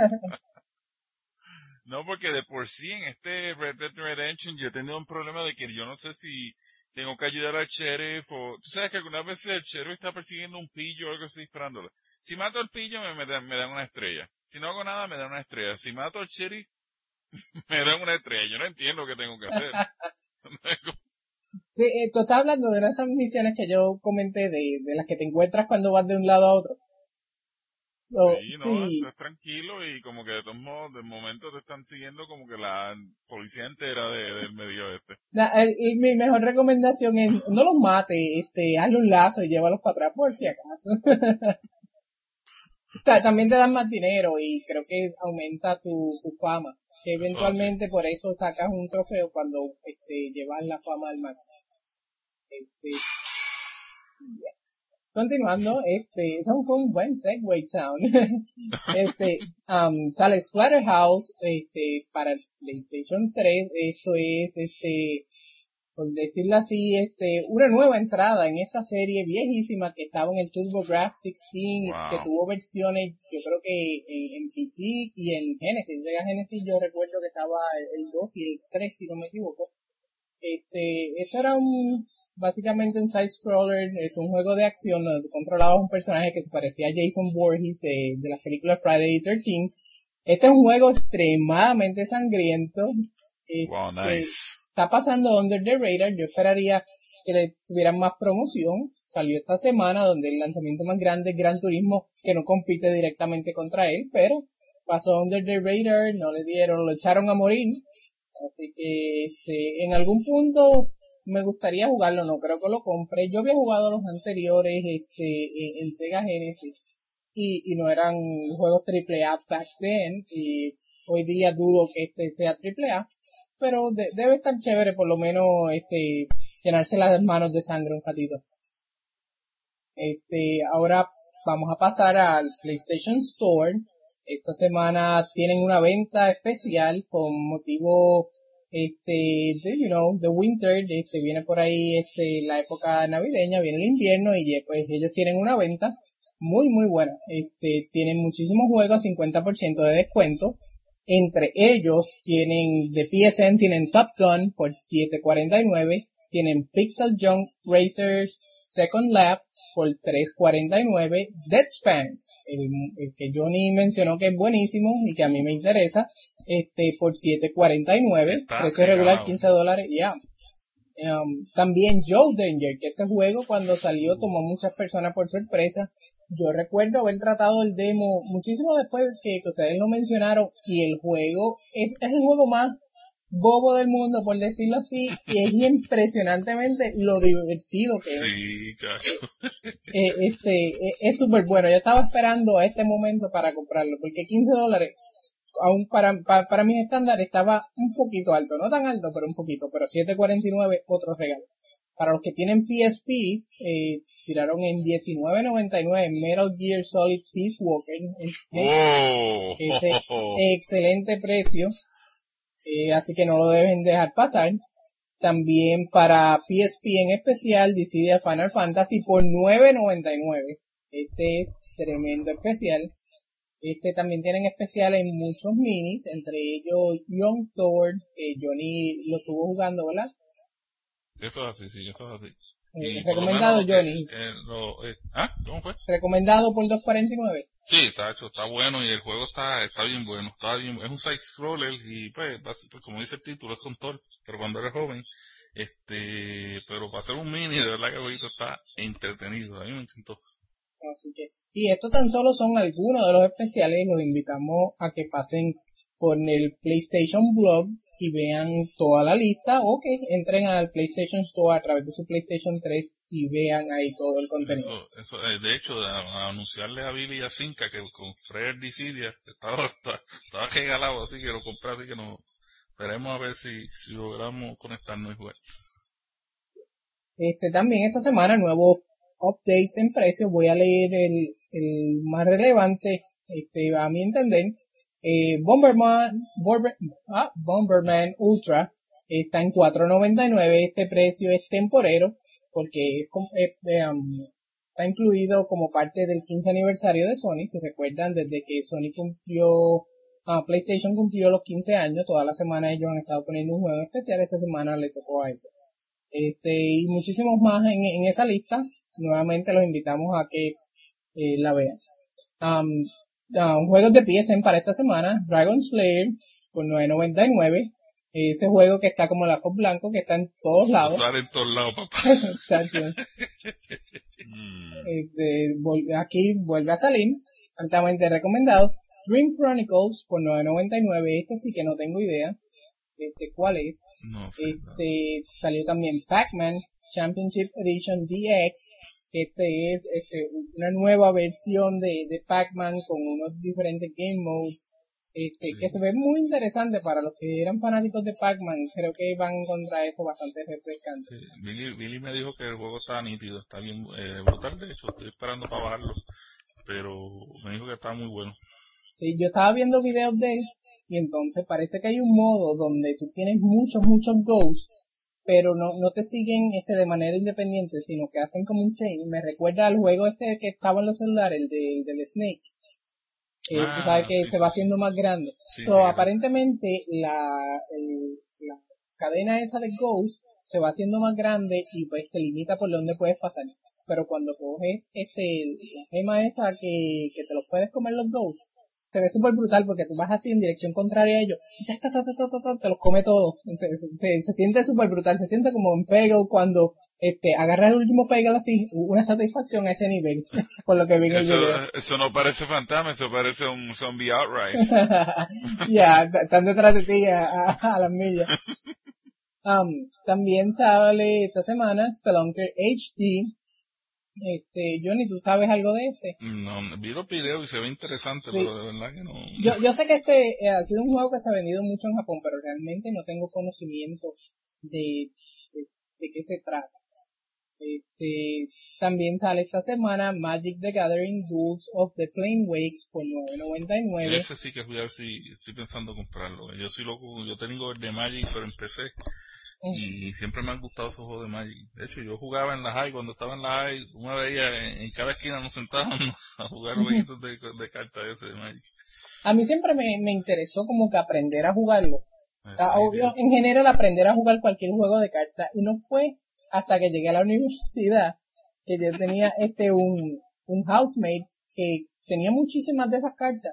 No, porque de por sí en este Red Dead Redemption yo he tenido un problema de que yo no sé si tengo que ayudar al sheriff o... Tú sabes que algunas veces el sheriff está persiguiendo un pillo o algo así disparándole. Si mato al pillo me, me, dan, me dan una estrella. Si no hago nada me dan una estrella. Si mato al sheriff me dan una estrella. Yo no entiendo qué tengo que hacer. Sí, eh, tú estás hablando de esas misiones que yo comenté de, de las que te encuentras cuando vas de un lado a otro. So, Sí, no, sí, estás tranquilo y como que de todos modos, de momento te están siguiendo como que la policía entera de, del medio oeste. la- el- el- mi mejor recomendación es no los mates, este, hazle un lazo y llévalos para atrás por si acaso. Ta- También te dan más dinero y creo que aumenta tu, tu fama. Que Eso eventualmente por eso sacas un trofeo cuando este, llevas la fama al máximo. Este, yeah. Continuando, este, eso fue un buen segue sound. este, um, sale Splatterhouse, este, para el PlayStation tres, esto es, este, por decirlo así, este, una nueva entrada en esta serie viejísima que estaba en el TurboGrafx dieciséis, Wow. que tuvo versiones, yo creo que en, en P C y en Genesis. Sega Genesis yo recuerdo que estaba el dos y el tres, si no me equivoco. Este, esto era un, básicamente un side-scroller, es un juego de acción donde se controlaba un personaje que se parecía a Jason Voorhees de, de la película Friday the thirteenth. Este es un juego extremadamente sangriento. Este, Wow, nice. Está pasando under the radar, yo esperaría que le tuvieran más promoción. Salió esta semana donde el lanzamiento más grande es Gran Turismo, que no compite directamente contra él, pero pasó under the radar, no le dieron, lo echaron a morir. Así que este, en algún punto me gustaría jugarlo, no creo que lo compre. Yo había jugado los anteriores este, en, en Sega Genesis y, y no eran juegos triple A back then, y hoy día dudo que este sea triple A, pero de, debe estar chévere por lo menos este llenarse las manos de sangre un ratito. Este, ahora vamos a pasar al PlayStation Store. Esta semana tienen una venta especial con motivo este de, you know, the winter, este viene por ahí este la época navideña, viene el invierno y pues ellos tienen una venta muy muy buena. Este tienen muchísimos juegos a cincuenta por ciento de descuento. Entre ellos tienen de P S N, tienen Top Gun por siete cuarenta y nueve, tienen Pixel Junk Racers Second Lap por tres cuarenta y nueve, Deadspan, el, el que Johnny mencionó que es buenísimo y que a mí me interesa, este por siete cuarenta y nueve, Está precio regalado. regular quince dólares, ya. Yeah. Um, también Joe Danger, que este juego cuando salió tomó muchas personas por sorpresa. Yo recuerdo haber tratado el demo muchísimo después que, que ustedes lo mencionaron, y el juego es, es el juego más bobo del mundo, por decirlo así, y es impresionantemente lo divertido que es. Sí, cacho. Eh, este, eh, es súper bueno. Yo estaba esperando a este momento para comprarlo, porque quince dólares, aún para, para, para mis estándares estaba un poquito alto, no tan alto, pero un poquito, pero siete cuarenta y nueve, otro regalo. Para los que tienen P S P, eh, tiraron en diecinueve noventa y nueve Metal Gear Solid Peace Walker. ¡Oh! Ese excelente precio. Eh, así que no lo deben dejar pasar. También para P S P en especial, Dissidia Final Fantasy por nueve noventa y nueve. Este es tremendo especial. Este también tienen especial en muchos minis, entre ellos Young Thor, que Johnny lo estuvo jugando, ¿verdad? Eso es así, sí, eso es así. Eh, Y por lo recomendado, menos lo que- Johnny. eh, lo- eh, ¿Ah? ¿Cómo fue? Recomendado por dos cuarenta y nueve. Sí, está hecho, está bueno y el juego está, está bien bueno, está bien, es un side scroller y pues, bas- pues, como dice el título, es con Thor, pero cuando eres joven, este, pero para hacer un mini, de verdad que el jueguito está entretenido, a mí me encantó. Así que, y esto tan solo son algunos de los especiales, los invitamos a que pasen por el PlayStation Blog y vean toda la lista, o que entren al PlayStation Store a través de su PlayStation tres y vean ahí todo el contenido. Eso, eso, eh, de hecho, a, a anunciarle a Billy y a Cinca que compré el Dissidia, estaba, estaba, estaba regalado, así que lo compré, así que no, veremos a ver si, si logramos conectarnos y jugar. Este también esta semana nuevos updates en precios. Voy a leer el, el más relevante, este a mi entender. Eh, Bomberman, Bomber, ah, Bomberman Ultra está en cuatro noventa y nueve. Este precio es temporero porque es, com- es, eh, um, está incluido como parte del quince aniversario de Sony. Si se recuerdan, desde que Sony cumplió, ah, PlayStation cumplió los quince años, toda la semana ellos han estado poniendo un juego especial. Esta semana le tocó a ese. Este, y muchísimos más en, en esa lista. Nuevamente los invitamos a que eh, la vean. Um, um, juegos de P S N para esta semana: Dragon Slayer por nueve noventa y nueve. Ese juego que está como lazo blanco, que está en todos lados. Eso sale en todos lados, papá. Chacho. Este, vol- aquí vuelve a salir, altamente recomendado. Dream Chronicles por nueve noventa y nueve. Este sí que no tengo idea este cuál es. No sé. Este salió también Pac-Man Championship Edition D X. Este es este, una nueva versión de, de Pac-Man con unos diferentes game modes, este, Sí. que se ve muy interesante para los que eran fanáticos de Pac-Man. Creo que van a encontrar esto bastante refrescante. Sí, Billy, Billy me dijo que el juego está nítido, está bien eh, brutal, de hecho, estoy esperando para bajarlo, pero me dijo que está muy bueno. Sí, yo estaba viendo videos de él y entonces parece que hay un modo donde tú tienes muchos, muchos ghosts, pero no, no te siguen este de manera independiente, sino que hacen como un chain. Me recuerda al juego este que estaba en los celulares, el, de, el del Snake. Eh, Ah, tú sabes que sí, se sí, va sí. haciendo más grande. Sí, so, sí, aparentemente la, el- la cadena esa de ghosts se va haciendo más grande y pues te limita por dónde puedes pasar. Pero cuando coges este, la gema esa que, que te los puedes comer los ghosts, se ve súper brutal porque tú vas así en dirección contraria a ellos, y ta, ta, ta, ta, ta, ta, ta, te los come todo. Se, se, se siente súper brutal, se siente como en Peggle cuando este agarra el último Peggle así, una satisfacción a ese nivel, por lo que vi en el Eso, video. eso no parece fantasma, eso parece un zombie outright. Ya, t- están detrás de ti a, a, a las millas. Um, también sale esta semana Spelunker H D. Este, Johnny, ¿tú sabes algo de este? No, vi los videos y se ve interesante, sí. Pero de verdad que no. Yo, yo sé que este eh, ha sido un juego que se ha vendido mucho en Japón, pero realmente no tengo conocimiento de, de, de qué se trata. Este, también sale esta semana Magic the Gathering Duels of the Flame Wakes por nueve noventa y nueve. Ese sí que voy a ver si estoy pensando comprarlo. Yo soy loco, yo tengo el de Magic, pero empecé. Y siempre me han gustado esos juegos de Magic. De hecho, yo jugaba en la high, cuando estaba en la high, una veía en, en cada esquina nos sentábamos a jugar jueguitos de, de cartas ese de Magic. A mí siempre me, me interesó como que aprender a jugarlo. Ah, obvio, en general aprender a jugar cualquier juego de cartas. Y no fue hasta que llegué a la universidad que yo tenía este un, un housemate que tenía muchísimas de esas cartas.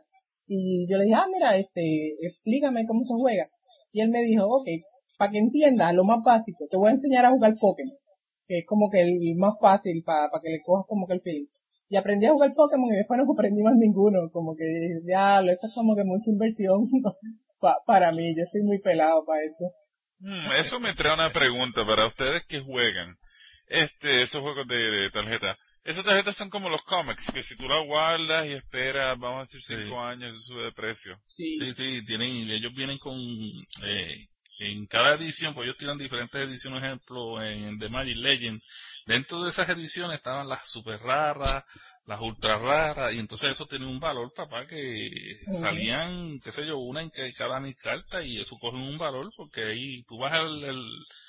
Y yo le dije, ah, mira, este, explícame cómo se juega. Y él me dijo, ok, para que entiendas lo más básico, te voy a enseñar a jugar Pokémon, que es como que el más fácil para pa que le cojas como que el feeling. Y aprendí a jugar Pokémon y después no aprendí más ninguno, como que ya, esto es como que mucha inversión pa, para mí, yo estoy muy pelado para esto. Mm, eso me trae una pregunta para ustedes que juegan este esos juegos de, de tarjeta. Esas tarjetas son como los cómics, que si tú las guardas y esperas, vamos a decir cinco sí. años, eso sube de precio. Sí, sí, sí tienen, ellos vienen con, eh, en cada edición, pues ellos tiran diferentes ediciones, ejemplo, en The Magic Legend. Dentro de esas ediciones estaban las super raras, las ultra raras, y entonces eso tiene un valor, papá, que uh-huh. salían, qué sé yo, una en cada mil cartas, y eso coge un valor, porque ahí tú vas al, el,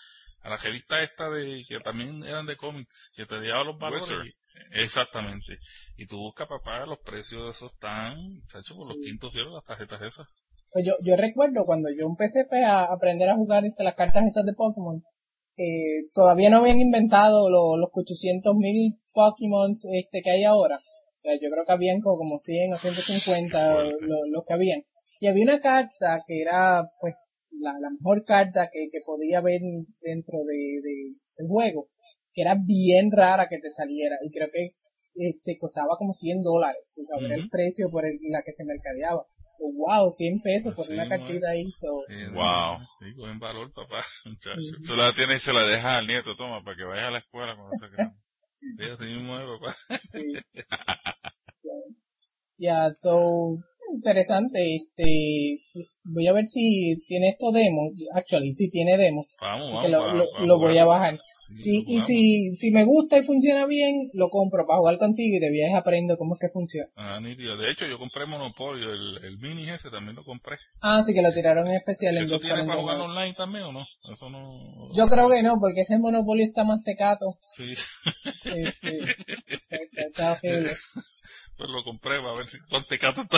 a la revista esta de, que también eran de cómics, que te daba los valores. Y, exactamente. Y tú buscas, papá, los precios de esos están, chacho, por los sí. quintos cielos, las tarjetas esas. Pues yo, yo recuerdo cuando yo empecé pues, a aprender a jugar este, las cartas esas de Pokémon, eh, todavía no habían inventado lo, los ochocientos mil Pokémon este, que hay ahora. O sea, yo creo que habían como, como cien o ciento cincuenta los lo que habían. Y había una carta que era pues la, la mejor carta que, que podía haber dentro de, de, del juego, que era bien rara que te saliera. Y creo que este, costaba como cien dólares. O sea, uh-huh. era el precio por el, la que se mercadeaba. Oh, wow, cien pesos por sí, una cartita ahí. So. Sí, wow. Sí, en valor, papá, muchacho. Sí. Tú la tienes y se la dejas al nieto, toma, para que vaya a la escuela cuando se quede. Sí, así mismo es, papá. Sí. Ya, yeah, so, interesante. Este, voy a ver si tiene esto demo. Actually, si tiene demo. Vamos, vamos. Lo, vamos, lo, vamos, lo voy vamos. a bajar. Y, y si, si me gusta y funciona bien, lo compro para jugar contigo y de viaje aprendo cómo es que funciona. Ah, nítido. De hecho, yo compré Monopolio, el, el mini ese también lo compré. Ah, sí que lo tiraron en especial. ¿Eso en tiene para jugar online también o no? Eso no... Yo creo que no, porque ese Monopolio está más tecato. Sí. Sí, sí. Está horrible. Pues lo compré para ver si con tecato está.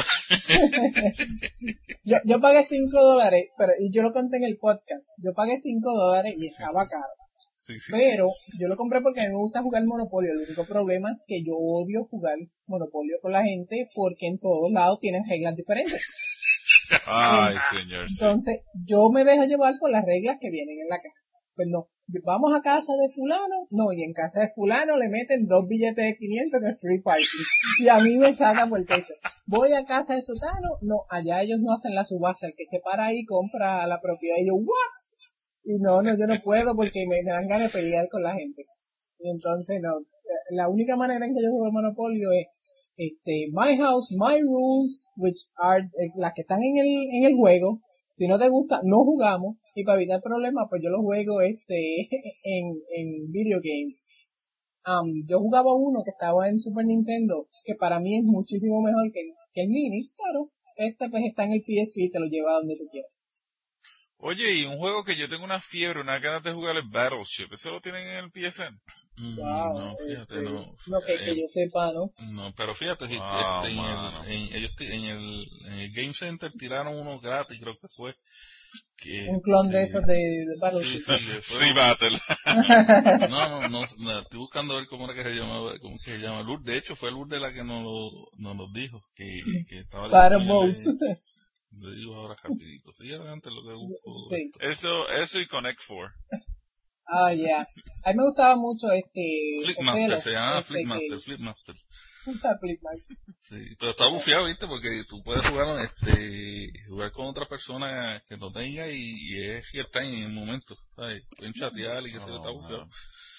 yo, yo pagué cinco dólares, pero, y yo lo conté en el podcast. Yo pagué cinco dólares y estaba caro. Sí, sí, pero yo lo compré porque a mí me gusta jugar Monopolio. El único problema es que yo odio jugar Monopolio con la gente porque en todos lados tienen reglas diferentes. Ay, señor. Entonces, sí. yo me dejo llevar por las reglas que vienen en la caja. Pues no, vamos a casa de fulano, no, y en casa de fulano le meten dos billetes de quinientos que es free party. Y a mí me saca por el techo. Voy a casa de sotano, no, allá ellos no hacen la subasta. El que se para ahí compra la propiedad y yo, ¿what? Y no, no, yo no puedo porque me, me dan ganas de pelear con la gente. Y entonces, no, la única manera en que yo juego Monopolio es, este, my house, my rules, which are eh, las que están en el, en el juego. Si no te gusta, no jugamos. Y para evitar problemas, pues yo lo juego, este, en, en video games. Um, yo jugaba uno que estaba en Super Nintendo, que para mí es muchísimo mejor que, que el Minis, pero este pues está en el P S P y te lo lleva a donde tú quieras. Oye, y un juego que yo tengo una fiebre, una ganas de jugar es Battleship. ¿Eso lo tienen en el P S N? Wow, no, fíjate, este, no. No, que, que eh, yo sepa, ¿no? No, pero fíjate, si oh, este, en, el, en, ellos en, el, en el Game Center tiraron uno gratis, creo que fue. Que, un clon de eh, esos de, de Battleship. Sí, sí, sí, Battle. no, no, no, no, estoy buscando ver cómo era que se llamaba, cómo que se llama. Lourdes, de hecho, fue Lourdes la que nos lo, nos lo dijo, que, que estaba... Battle Boats. Le digo ahora rapidito. Sigue adelante lo que busco. Sí. Eso, eso y Connect Four. Ah, ya. Yeah. A mí me gustaba mucho este... Flipmaster, se llama este Flipmaster, que... Flipmaster. Flipmaster. Sí, pero está bufiado, ¿viste? Porque tú puedes jugar, este, jugar con otra persona que no tenga y, y es real time en el momento, ¿sabes? Pueden chatear y que oh, se le está bufiado.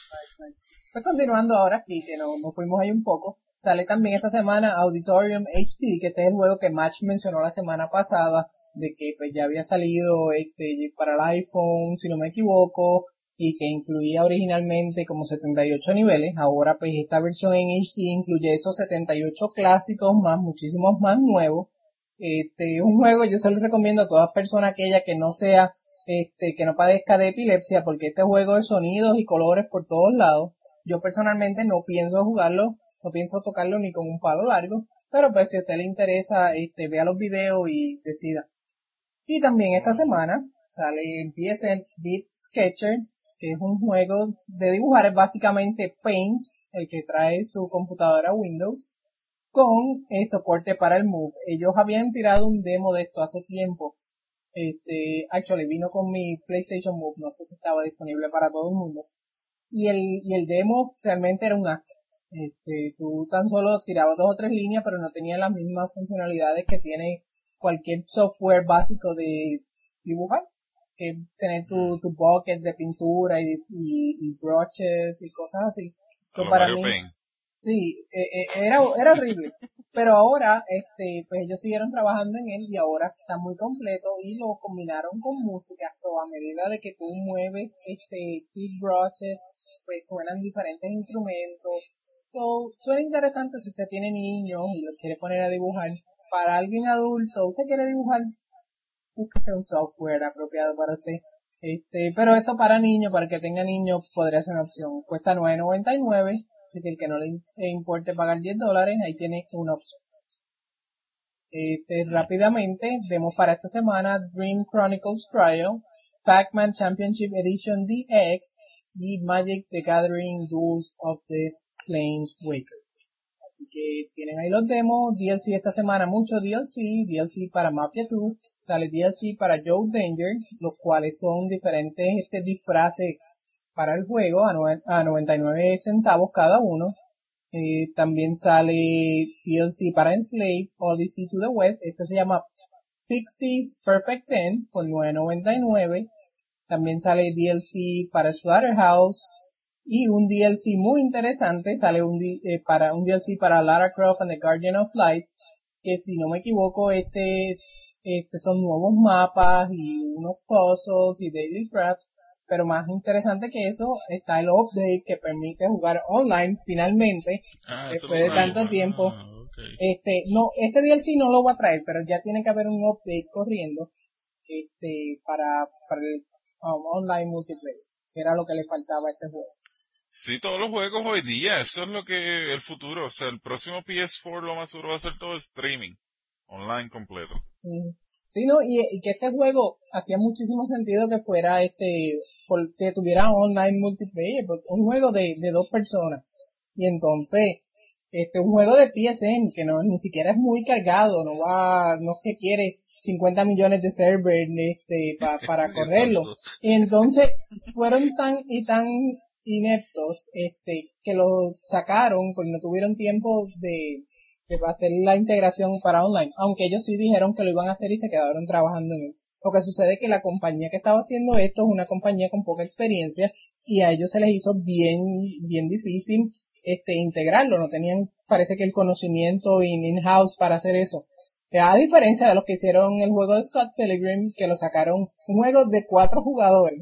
Nice, nice. Pues continuando ahora aquí, que nos, nos fuimos ahí un poco, sale también esta semana Auditorium H D, que este es el juego que Match mencionó la semana pasada, de que pues ya había salido este para el iPhone, si no me equivoco, y que incluía originalmente como setenta y ocho niveles. Ahora pues esta versión en H D incluye esos setenta y ocho clásicos más, muchísimos más nuevos. Este es un juego, yo se lo recomiendo a todas personas aquella que no sea, este, que no padezca de epilepsia, porque este juego de sonidos y colores por todos lados. Yo personalmente no pienso jugarlo, no pienso tocarlo ni con un palo largo, pero pues si a usted le interesa, este, vea los videos y decida. Y también esta semana sale en P S N Beat Sketcher, que es un juego de dibujar, es básicamente Paint, el que trae su computadora Windows, con el soporte para el Move. Ellos habían tirado un demo de esto hace tiempo. Este, actually vino con mi PlayStation Move, no sé si estaba disponible para todo el mundo. Y el, y el demo realmente era un asco. Este, tú tan solo tirabas dos o tres líneas, pero no tenía las mismas funcionalidades que tiene cualquier software básico de dibujar. Que tener tu, tu bucket de pintura y, y, y brushes y cosas así. So, para mí, sí, eh, eh, era, era horrible. Pero ahora, este, pues ellos siguieron trabajando en él y ahora está muy completo y lo combinaron con música. So, a medida de que tú mueves, este, key brushes, pues suenan diferentes instrumentos. So, suena interesante si usted tiene niños y los quiere poner a dibujar. Para alguien adulto, usted quiere dibujar, búsquese un software apropiado para usted. Este, pero esto para niños, para que tenga niños, podría ser una opción. Cuesta nueve noventa y nueve, así que el que no le importe pagar diez dólares, ahí tiene una opción. Este, rápidamente, vemos para esta semana Dream Chronicles Trial, Pac-Man Championship Edition D X y Magic the Gathering Duels of the Planeswalker. Así que tienen ahí los demos, D L C esta semana, mucho D L C, D L C para Mafia dos, sale D L C para Joe Danger, los cuales son diferentes este disfraces para el juego a, nove, a noventa y nueve centavos cada uno. Eh, también sale D L C para Enslaved, Odyssey to the West, este se llama Pixies Perfect ten por nueve noventa y nueve. También sale D L C para Splatterhouse. Y un D L C muy interesante, sale un, eh, para, un D L C para Lara Croft and the Guardian of Light, que si no me equivoco, este es, este son nuevos mapas y unos puzzles y daily crafts, pero más interesante que eso, está el update que permite jugar online finalmente, ah, después de tanto ah, tiempo. Okay. Este, no, este D L C no lo va a traer, pero ya tiene que haber un update corriendo, este, para, para el um, online multiplayer, que era lo que le faltaba a este juego. Sí, todos los juegos hoy día, eso es lo que el futuro, o sea, el próximo P S cuatro lo más seguro va a ser todo streaming, online completo. Mm. Sí, no, y, y que este juego hacía muchísimo sentido que fuera este, que tuviera online multiplayer, porque un juego de, de dos personas. Y entonces, este, un juego de P S N que no, ni siquiera es muy cargado, no va, no es que quiere cincuenta millones de servers, este, pa, para correrlo. Y entonces, fueron tan y tan ineptos, este, que lo sacaron porque no tuvieron tiempo de, de hacer la integración para online, aunque ellos sí dijeron que lo iban a hacer y se quedaron trabajando en él. Lo que sucede es que la compañía que estaba haciendo esto es una compañía con poca experiencia y a ellos se les hizo bien, bien difícil, este, integrarlo, no tenían, parece que el conocimiento in-house para hacer eso. A diferencia de los que hicieron el juego de Scott Pilgrim, que lo sacaron, un juego de cuatro jugadores,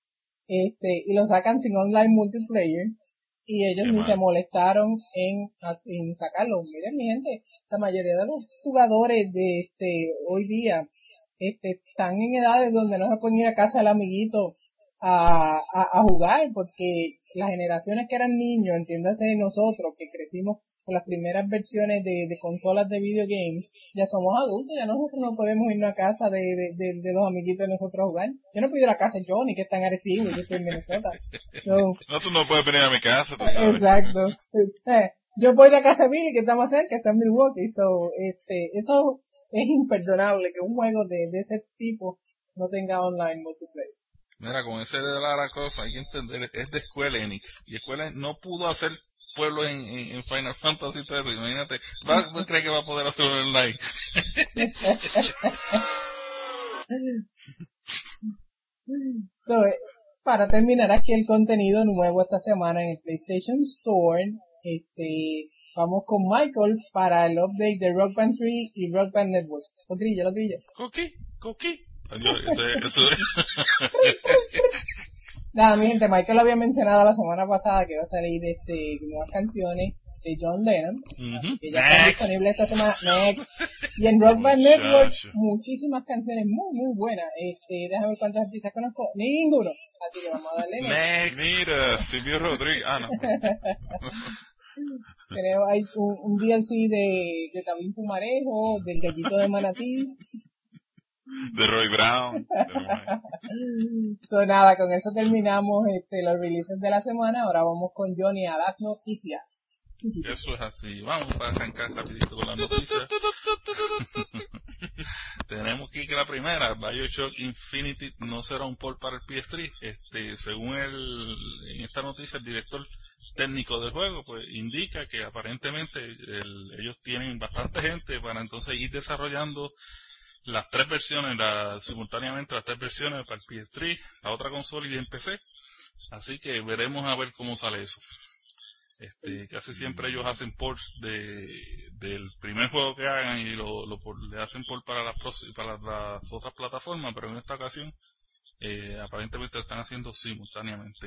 este, y lo sacan sin online multiplayer, y ellos ni se molestaron en, en sacarlo. Miren, mi gente, la mayoría de los jugadores de este, hoy día, este, están en edades donde no se pueden ir a casa del amiguito a, a, a jugar, porque las generaciones que eran niños, entiéndase nosotros, que crecimos con las primeras versiones de, de consolas de videogames, ya somos adultos, ya nosotros no podemos irnos a casa de, de, de, de los amiguitos de nosotros a jugar. Yo no puedo ir a casa de Johnny, que está en Arecibo, yo estoy en Minnesota. So, no, tú no puedes venir a mi casa, tú sabes. Exacto. Eh, yo voy a casa de Billy, que está más cerca, está en Milwaukee, so, este, eso es imperdonable, que un juego de, de ese tipo no tenga online multiplayer. Mira, con ese de Lara Croft hay que entender, es de Square Enix, y Square Enix no pudo hacer pueblos en, en, en Final Fantasy tres, imagínate, ¿va, ¿va cree que va a poder hacerlo online? so, para terminar aquí el contenido nuevo esta semana en el PlayStation Store, este, vamos con Michael para el update de Rock Band tres y Rock Band Network. Lo grilla, lo grilla. Coqui, coqui. Eso, eso. Nada, mi gente, Michael había mencionado la semana pasada que iba a salir este, nuevas canciones de John Lennon, Uh-huh. que ya están disponibles esta semana. Next. Y en Rock Band Network, muchísimas canciones muy, muy buenas. Este, déjame ver cuántos artistas conozco. Ninguno. Así que vamos a darle next. Next. Mira, Silvio Rodríguez. Ah, no. Tenemos ahí un, un D L C de, de Tabín Pumarejo, del Gallito de Manatí. De Roy Brown. Pues nada, con eso terminamos este, los releases de la semana. Ahora vamos con Johnny a las noticias. Eso es así. Vamos para arrancar rapidito con las noticias. Tenemos aquí que la primera, BioShock Infinity no será un port para el P S tres. Este, según el, en esta noticia, el director técnico del juego, pues indica que aparentemente el, ellos tienen bastante gente para entonces ir desarrollando las tres versiones, la, simultáneamente las tres versiones para el P S tres, la otra consola y en P C. Así que veremos a ver cómo sale eso. Este, casi siempre ellos hacen ports de, del primer juego que hagan y lo, lo le hacen port para las, para las otras plataformas, pero en esta ocasión eh, aparentemente lo están haciendo simultáneamente.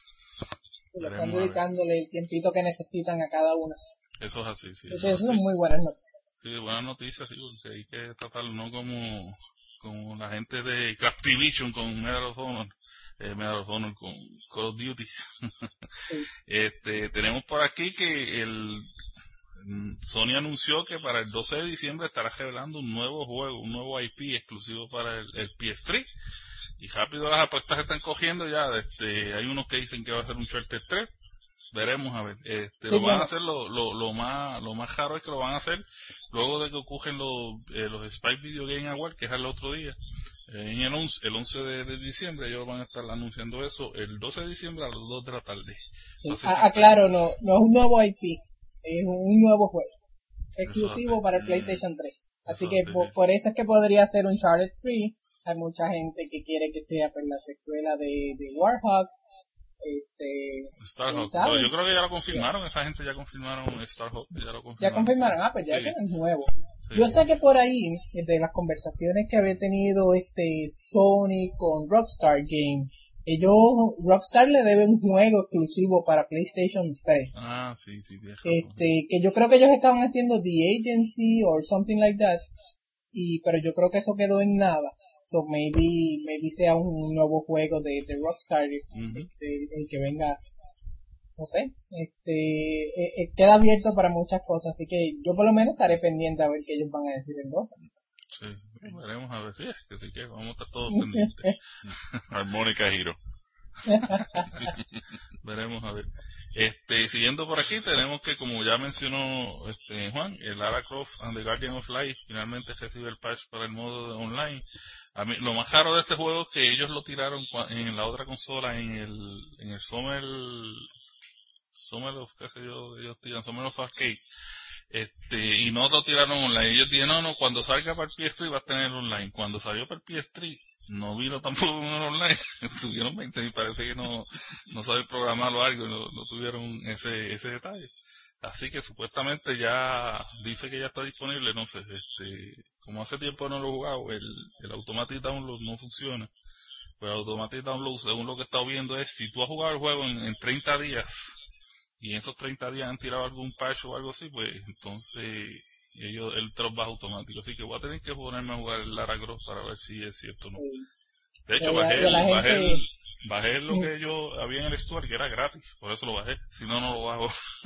Y lo están dedicándole el tiempito que necesitan a cada una. Eso es así, sí. Eso, eso son muy buenas noticias. Sí, buenas noticias, sí, porque hay que tratarlo no como, como la gente de Captivision con Medal of Honor. Eh, Medal of Honor con Call of Duty. Sí. Este, tenemos por aquí que el Sony anunció que para el doce de diciembre estará revelando un nuevo juego, un nuevo I P exclusivo para el, el P S tres. Y rápido las apuestas están cogiendo ya. Este, hay unos que dicen que va a ser un Uncharted tres. Veremos a ver. Este, sí, lo van a hacer lo, lo, lo más, lo más raro es que lo van a hacer luego de que ocurren los, eh, los Spike Video Game Awards, que es el otro día. Eh, en el once, el once de, de diciembre ellos van a estar anunciando eso el doce de diciembre a las dos de la tarde. Sí. Ah, claro, no, no es un nuevo I P, es un nuevo juego. Exclusivo para el PlayStation tres. Así eso que por, sí. por eso es que podría ser un Uncharted tres. Hay mucha gente que quiere que sea pues, la secuela de, de Warhawk. Este, Starhawk, pero yo creo que ya lo confirmaron, esa gente ya confirmaron Starhawk, ya lo confirmaron. Ya confirmaron, ah, pues ya sí. Ese es nuevo. Sí. Yo sé que por ahí, de las conversaciones que había tenido este Sony con Rockstar Game, ellos, Rockstar le debe un juego exclusivo para PlayStation tres. Ah, sí, sí, tienes razón. Este, que yo creo que ellos estaban haciendo The Agency or something like that, y, pero yo creo que eso quedó en nada. So maybe, maybe sea un nuevo juego de, de Rockstar, uh-huh. este, el que venga, no sé, este, eh, eh, queda abierto para muchas cosas, así que yo por lo menos estaré pendiente a ver qué ellos van a decir en dos. Sí, veremos a ver, sí, que sí que vamos a estar todos pendientes. Armónica Hero. Veremos a ver. Este, siguiendo por aquí, tenemos que, como ya mencionó este Juan, el Lara Croft and the Guardian of Light finalmente recibe el patch para el modo de online. A mí, lo más raro de este juego es que ellos lo tiraron en la otra consola, en el, en el Summer, Summer of, qué sé yo, ellos tiran, Summer of Arcade. Este, y no lo tiraron online. Ellos dijeron, no, no, cuando salga para el P S tres va a tener online. Cuando salió para el P S tres, no vino tampoco online. Subieron veinte y parece que no, no sabe programarlo o algo, no, no tuvieron ese, ese detalle. Así que supuestamente ya dice que ya está disponible, no sé, este, como hace tiempo no lo he jugado, el, el Automatic Download no funciona. Pero el Automatic Download, según lo que he estado viendo, es si tú has jugado el juego en, en treinta días, y en esos treinta días han tirado algún patch o algo así, pues entonces ellos, él te los baja automático. Así que voy a tener que ponerme a jugar el Lara Croft para ver si es cierto o no. De hecho, bajé, el, bajé, el, bajé lo que yo había en el store, que era gratis, por eso lo bajé, si no, no lo bajo.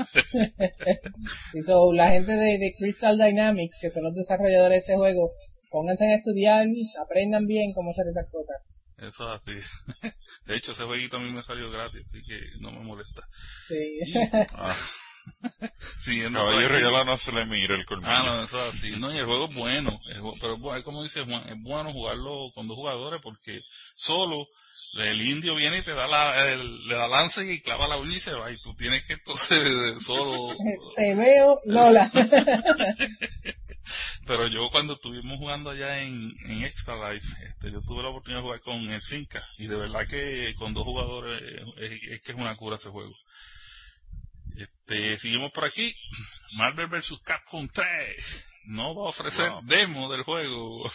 Y so, la gente de, de Crystal Dynamics, que son los desarrolladores de este juego, pónganse a estudiar, aprendan bien cómo hacer esas cosas. Eso es así. De hecho, ese jueguito a mí me salió gratis, así que no me molesta. Sí. Y, ah. Sí, no, Caballero regalado no se le mira el colmillo. Ah, no, eso es así. No, y el juego es bueno, es, pero es como dice Juan, es bueno jugarlo con dos jugadores porque solo el indio viene y te da la, el, le da lance y clava la uña y se va, y tú tienes que entonces solo... Te veo, Lola. Pero yo cuando estuvimos jugando allá en, en Extra Life, este, yo tuve la oportunidad de jugar con el Cinca, y de verdad que con dos jugadores es, es que es una cura ese juego. Este, seguimos por aquí. Marvel versus. Capcom tres no va a ofrecer wow. demo del juego.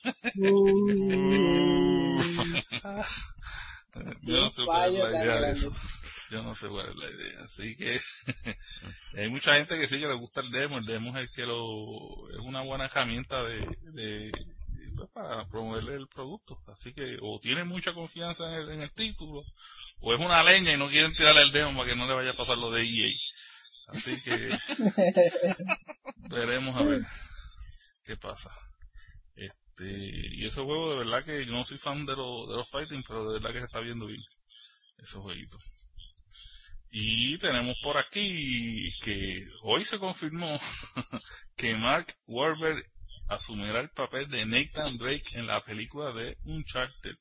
Yo no sé cuál es la idea de eso. Yo no sé cuál es la idea. Así que hay mucha gente que sí que le gusta el demo. El demo es el que lo es una buena herramienta de, de pues, para promoverle el producto. Así que o tienen mucha confianza en el, en el título, o es una leña y no quieren tirarle el demo para que no le vaya a pasar lo de E A. Así que veremos a ver qué pasa. Este, y ese juego de verdad que yo no soy fan de, lo, de los fighting, pero de verdad que se está viendo bien ese jueguito. Y tenemos por aquí que hoy se confirmó que Mark Wahlberg asumirá el papel de Nathan Drake en la película de Uncharted.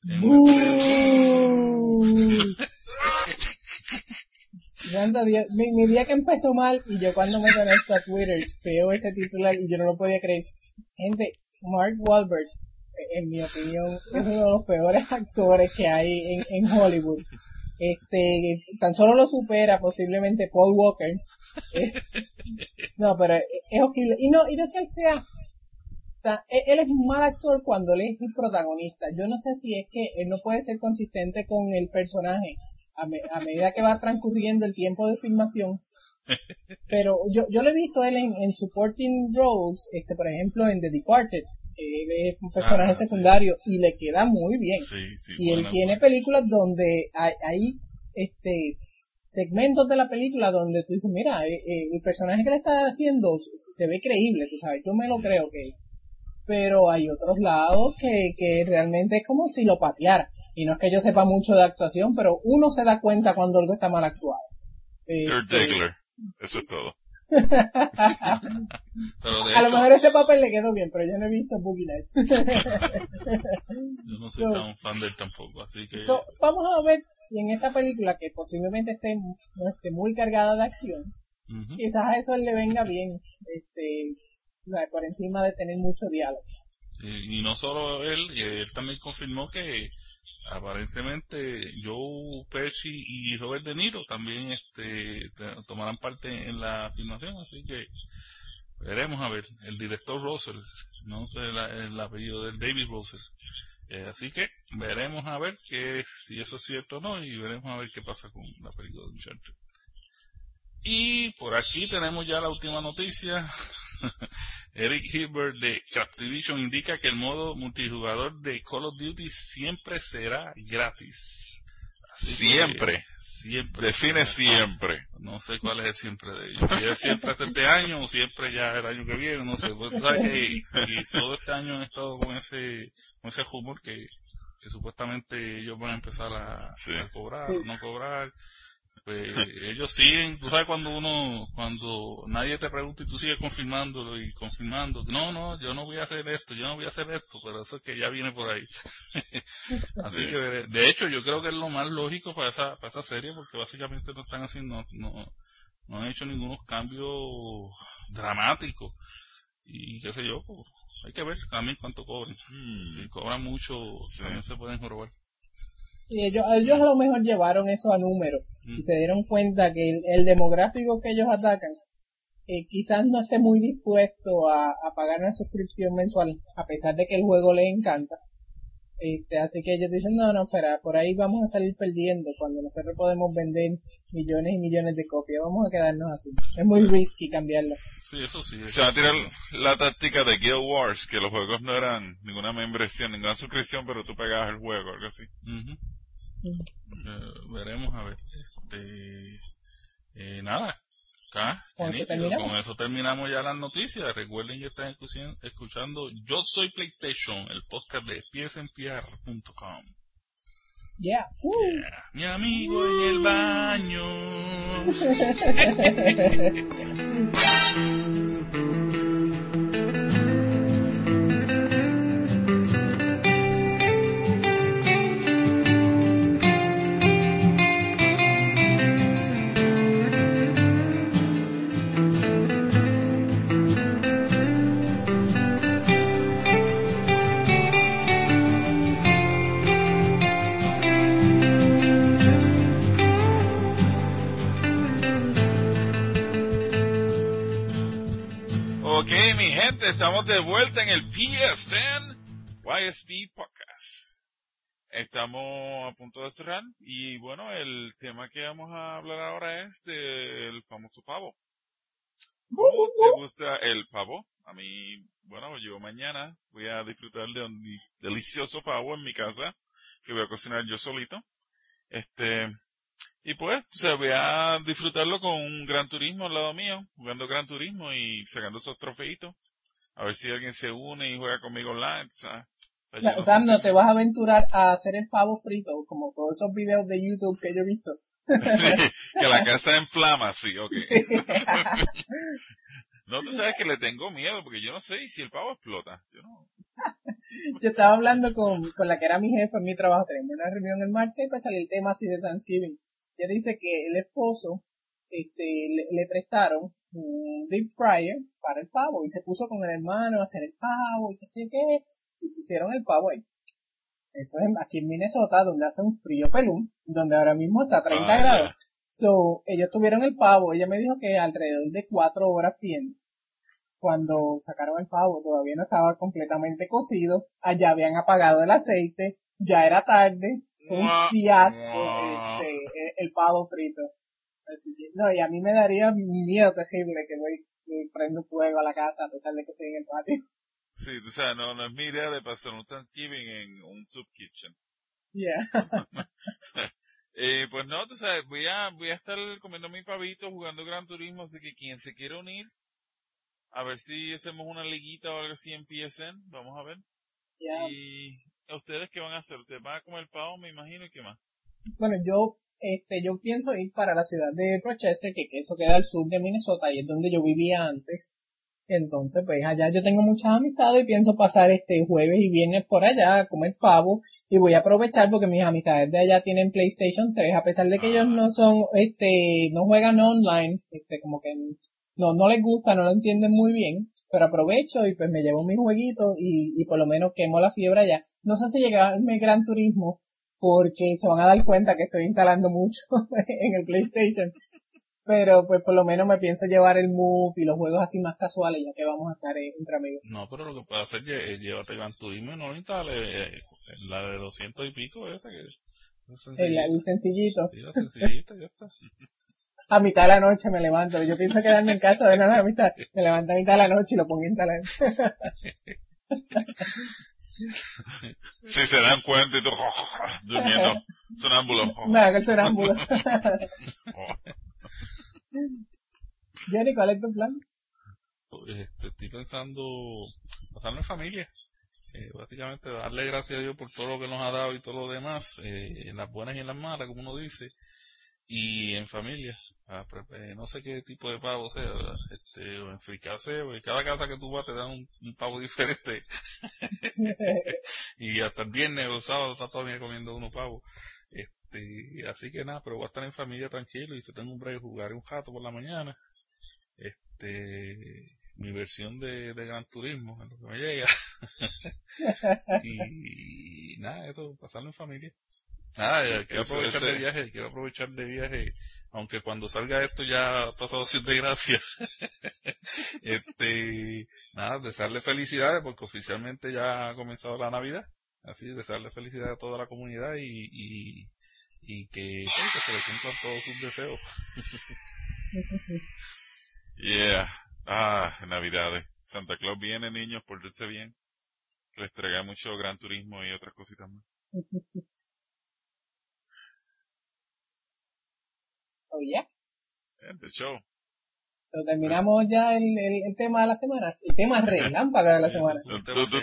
Santa Dios, mi, mi día que empezó mal y yo cuando me conecto a Twitter veo ese titular y yo no lo podía creer. Gente, Mark Wahlberg, en mi opinión, es uno de los peores actores que hay en, en Hollywood. Este, tan solo lo supera posiblemente Paul Walker. Eh, no, pero es, es horrible. Y no, y no es que él sea, ta, él es un mal actor cuando él es el protagonista. Yo no sé si es que él no puede ser consistente con el personaje a, me, a medida que va transcurriendo el tiempo de filmación. Pero yo, yo lo he visto él en, en supporting roles, este, por ejemplo, en The Departed. Él es un personaje ah, secundario sí. y le queda muy bien. Sí, sí, y él buena, tiene buena. películas donde hay, hay este segmentos de la película donde tú dices, mira, eh, eh, el personaje que le está haciendo se ve creíble, tú sabes, yo me lo creo que pero hay otros lados que, que realmente es como si lo pateara. Y no es que yo sepa mucho de actuación, pero uno se da cuenta cuando algo está mal actuado. You're Diggler. Eso es todo. Pero de a hecho, lo mejor ese papel le quedó bien, pero yo no he visto Boogie Nights. Yo no soy so, tan fan de él tampoco, así que... So, vamos a ver si en esta película, que posiblemente esté, no esté muy cargada de acción, uh-huh. quizás a eso le venga bien, este, o sea, por encima de tener mucho diálogo. Sí, y no solo él, él también confirmó que aparentemente Joe Pesci y Robert De Niro también este tomarán parte en la filmación, así que veremos a ver. El director Russell, no sé la, el apellido del David Russell, eh, así que veremos a ver que si eso es cierto o no, y veremos a ver qué pasa con la película de Uncharted. Y por aquí tenemos ya la última noticia. Eric Hilbert de Captivision indica que el modo multijugador de Call of Duty siempre será gratis. Así siempre. Que, siempre. Define siempre. No sé cuál es el siempre de ellos. Si es siempre hasta este año o siempre ya el año que viene, no sé. Pues, ¿sabes? Y, y todo este año han estado con ese, con ese rumor que, que supuestamente ellos van a empezar a, sí. a cobrar, sí. no cobrar. Pues ellos siguen, tú sabes cuando uno, cuando nadie te pregunta y tú sigues confirmándolo y confirmando, no, no, yo no voy a hacer esto, yo no voy a hacer esto, pero eso es que ya viene por ahí. Así que, de hecho, yo creo que es lo más lógico para esa, para esa serie, porque básicamente no están haciendo, no, no han hecho ningunos cambios dramáticos. Y qué sé yo, pues, hay que ver también cuánto cobran. Hmm. Si cobran mucho, sí. también se pueden jorobar. Y ellos, ellos a lo mejor llevaron eso a números mm. y se dieron cuenta que el, el demográfico que ellos atacan eh, quizás no esté muy dispuesto a, a pagar una suscripción mensual a pesar de que el juego les encanta. Este, así que ellos dicen, no, no, espera, por ahí vamos a salir perdiendo cuando nosotros podemos vender millones y millones de copias, vamos a quedarnos así. Es muy risky cambiarlo. Sí, eso sí. Eso se va a tirar la táctica de Guild Wars, que los juegos no eran ninguna membresía, ninguna suscripción, pero tú pagabas el juego, algo así. Uh-huh. Uh, veremos a ver. Este, eh, nada. Acá, ¿Con, eso terminamos? Con eso terminamos ya las noticias. Recuerden que están escuchando Yo Soy PlayStation, el podcast de P S N P R punto com. Yeah. Uh. yeah. Mi amigo en el baño. gente, estamos de vuelta en el P S N Y S B Podcast. Estamos a punto de cerrar y bueno, el tema que vamos a hablar ahora es del famoso pavo. ¿Cómo te gusta el pavo? A mí, bueno, yo mañana voy a disfrutar de un delicioso pavo en mi casa, que voy a cocinar yo solito. Este, y pues, o sea, voy a disfrutarlo con un Gran Turismo al lado mío, jugando Gran Turismo y sacando esos trofeitos. A ver si alguien se une y juega conmigo online, ¿sabes? O sea, o sea, no te vas a aventurar a hacer el pavo frito, como todos esos videos de YouTube que yo he visto. Sí, que la casa en flamas, sí, ok. Sí. No, tú sabes que le tengo miedo, porque yo no sé si el pavo explota. Yo no. Yo estaba hablando con, con la que era mi jefa en mi trabajo, teníamos una reunión el martes y pues salió el tema así de Thanksgiving. Ella dice que el esposo, este, le, le prestaron un deep fryer para el pavo y se puso con el hermano a hacer el pavo y qué sé qué, y pusieron el pavo ahí. Eso es aquí en Minnesota, donde hace un frío pelún, donde ahora mismo está a treinta Ah, grados. ya. So, ellos tuvieron el pavo, ella me dijo que alrededor de cuatro horas friendo. Cuando sacaron el pavo todavía no estaba completamente cocido, allá habían apagado el aceite, ya era tarde, fue un Mua, fiasco mua. este, el, el pavo frito. Así que, no, y a mí me daría miedo terrible que voy y prendo fuego a la casa a pesar de que estoy en el patio. Sí, o sea, no, no es mi idea de pasar un Thanksgiving en un soup kitchen. Yeah. eh, pues no, tú sabes, voy a, voy a estar comiendo mi pavito, jugando Gran Turismo, así que quien se quiera unir, a ver si hacemos una liguita o algo así en P S N, vamos a ver. Yeah. Y ¿a ustedes qué van a hacer? ¿Ustedes van a comer pavo, me imagino, y qué más? Bueno, yo, este, yo pienso ir para la ciudad de Rochester, que, que eso queda al sur de Minnesota, y es donde yo vivía antes. Entonces, pues allá yo tengo muchas amistades y pienso pasar este jueves y viernes por allá a comer pavo y voy a aprovechar porque mis amistades de allá tienen PlayStation tres, a pesar de que ellos no son, este, no juegan online, este, como que no, no les gusta, no lo entienden muy bien, pero aprovecho y pues me llevo mis jueguitos y, y por lo menos quemo la fiebre allá. No sé si llegarme Gran Turismo porque se van a dar cuenta que estoy instalando mucho en el PlayStation. Pero pues por lo menos me pienso llevar el Move y los juegos así más casuales ya que vamos a estar eh, entre amigos. No, pero lo que puedes hacer es llévate Gran Turismo y no lo instales, eh, la de doscientos y pico esa que es El, el sencillito. Sí, la sencillita, ya está. A mitad de la noche me levanto. Yo pienso quedarme en casa de nada, a mitad. Me levanto a mitad de la noche y lo pongo a instalar. Si se dan cuenta y tú, durmiendo, sonámbulo. Me hago el sonámbulo. Jerry, ¿cuál es tu plan? Este, estoy pensando pasarlo en familia. Eh, básicamente darle gracias a Dios por todo lo que nos ha dado y todo lo demás, eh, en las buenas y en las malas, como uno dice, y en familia. Ah, eh, no sé qué tipo de pavo sea, ¿verdad? Este, o en fricase, o en cada casa que tú vas te dan un, un pavo diferente. Y hasta el viernes o sábado está todavía comiendo uno pavo. Este, así que nada, pero voy a estar en familia tranquilo y si tengo un break jugaré un rato por la mañana. Este, mi versión de, de Gran Turismo, en lo que me llega. y, y nada, eso, pasarlo en familia. Nada, eh, quiero Eso, aprovechar ese- de viaje, quiero aprovechar de viaje, aunque cuando salga esto ya ha pasado sin desgracia. este, nada, desearle felicidades porque oficialmente ya ha comenzado la Navidad. Así, desearle felicidades a toda la comunidad y, y, y que, pues, que se le cumplan todos sus deseos. Yeah. Ah, Navidades. Santa Claus viene, niños, portarse bien. Les traiga mucho Gran Turismo y otras cositas más. Oh, yeah. Eh, The show. Lo terminamos ya el, el, el tema de la semana. El tema relámpago de la Sí, semana. eso es un tema que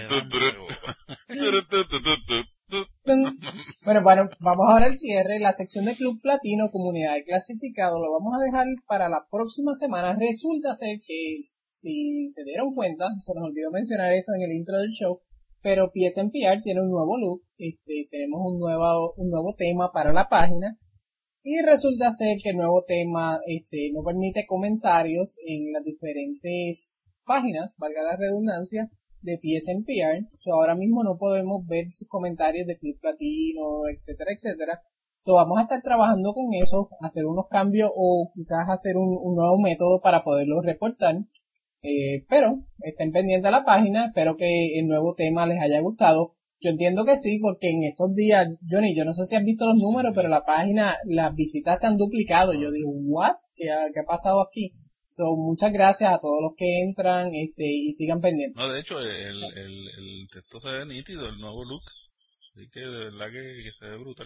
dan, pero- Bueno, bueno, vamos ahora al cierre. La sección de Club Platino, Comunidad de Clasificado, lo vamos a dejar para la próxima semana. Resulta ser que, si se dieron cuenta, se nos olvidó mencionar eso en el intro del show, pero P S N P R tiene un nuevo look, este, tenemos un nuevo, un nuevo tema para la página, y resulta ser que el nuevo tema, este, no permite comentarios en las diferentes páginas, valga la redundancia, de P S N P R. So, ahora mismo no podemos ver sus comentarios de Club Platino, etcétera, etcétera. So, vamos a estar trabajando con eso, hacer unos cambios o quizás hacer un, un nuevo método para poderlo reportar. Eh, pero estén pendientes a la página, espero que el nuevo tema les haya gustado. Yo entiendo que sí, porque en estos días, Johnny, yo no sé si has visto los números, pero la página, las visitas se han duplicado. Yo digo, ¿what? ¿Qué ha, qué ha pasado aquí? So, muchas gracias a todos los que entran, este, y sigan pendientes. No, de hecho, el, el, el texto se ve nítido, el nuevo look. Así que de verdad que, que se ve brutal.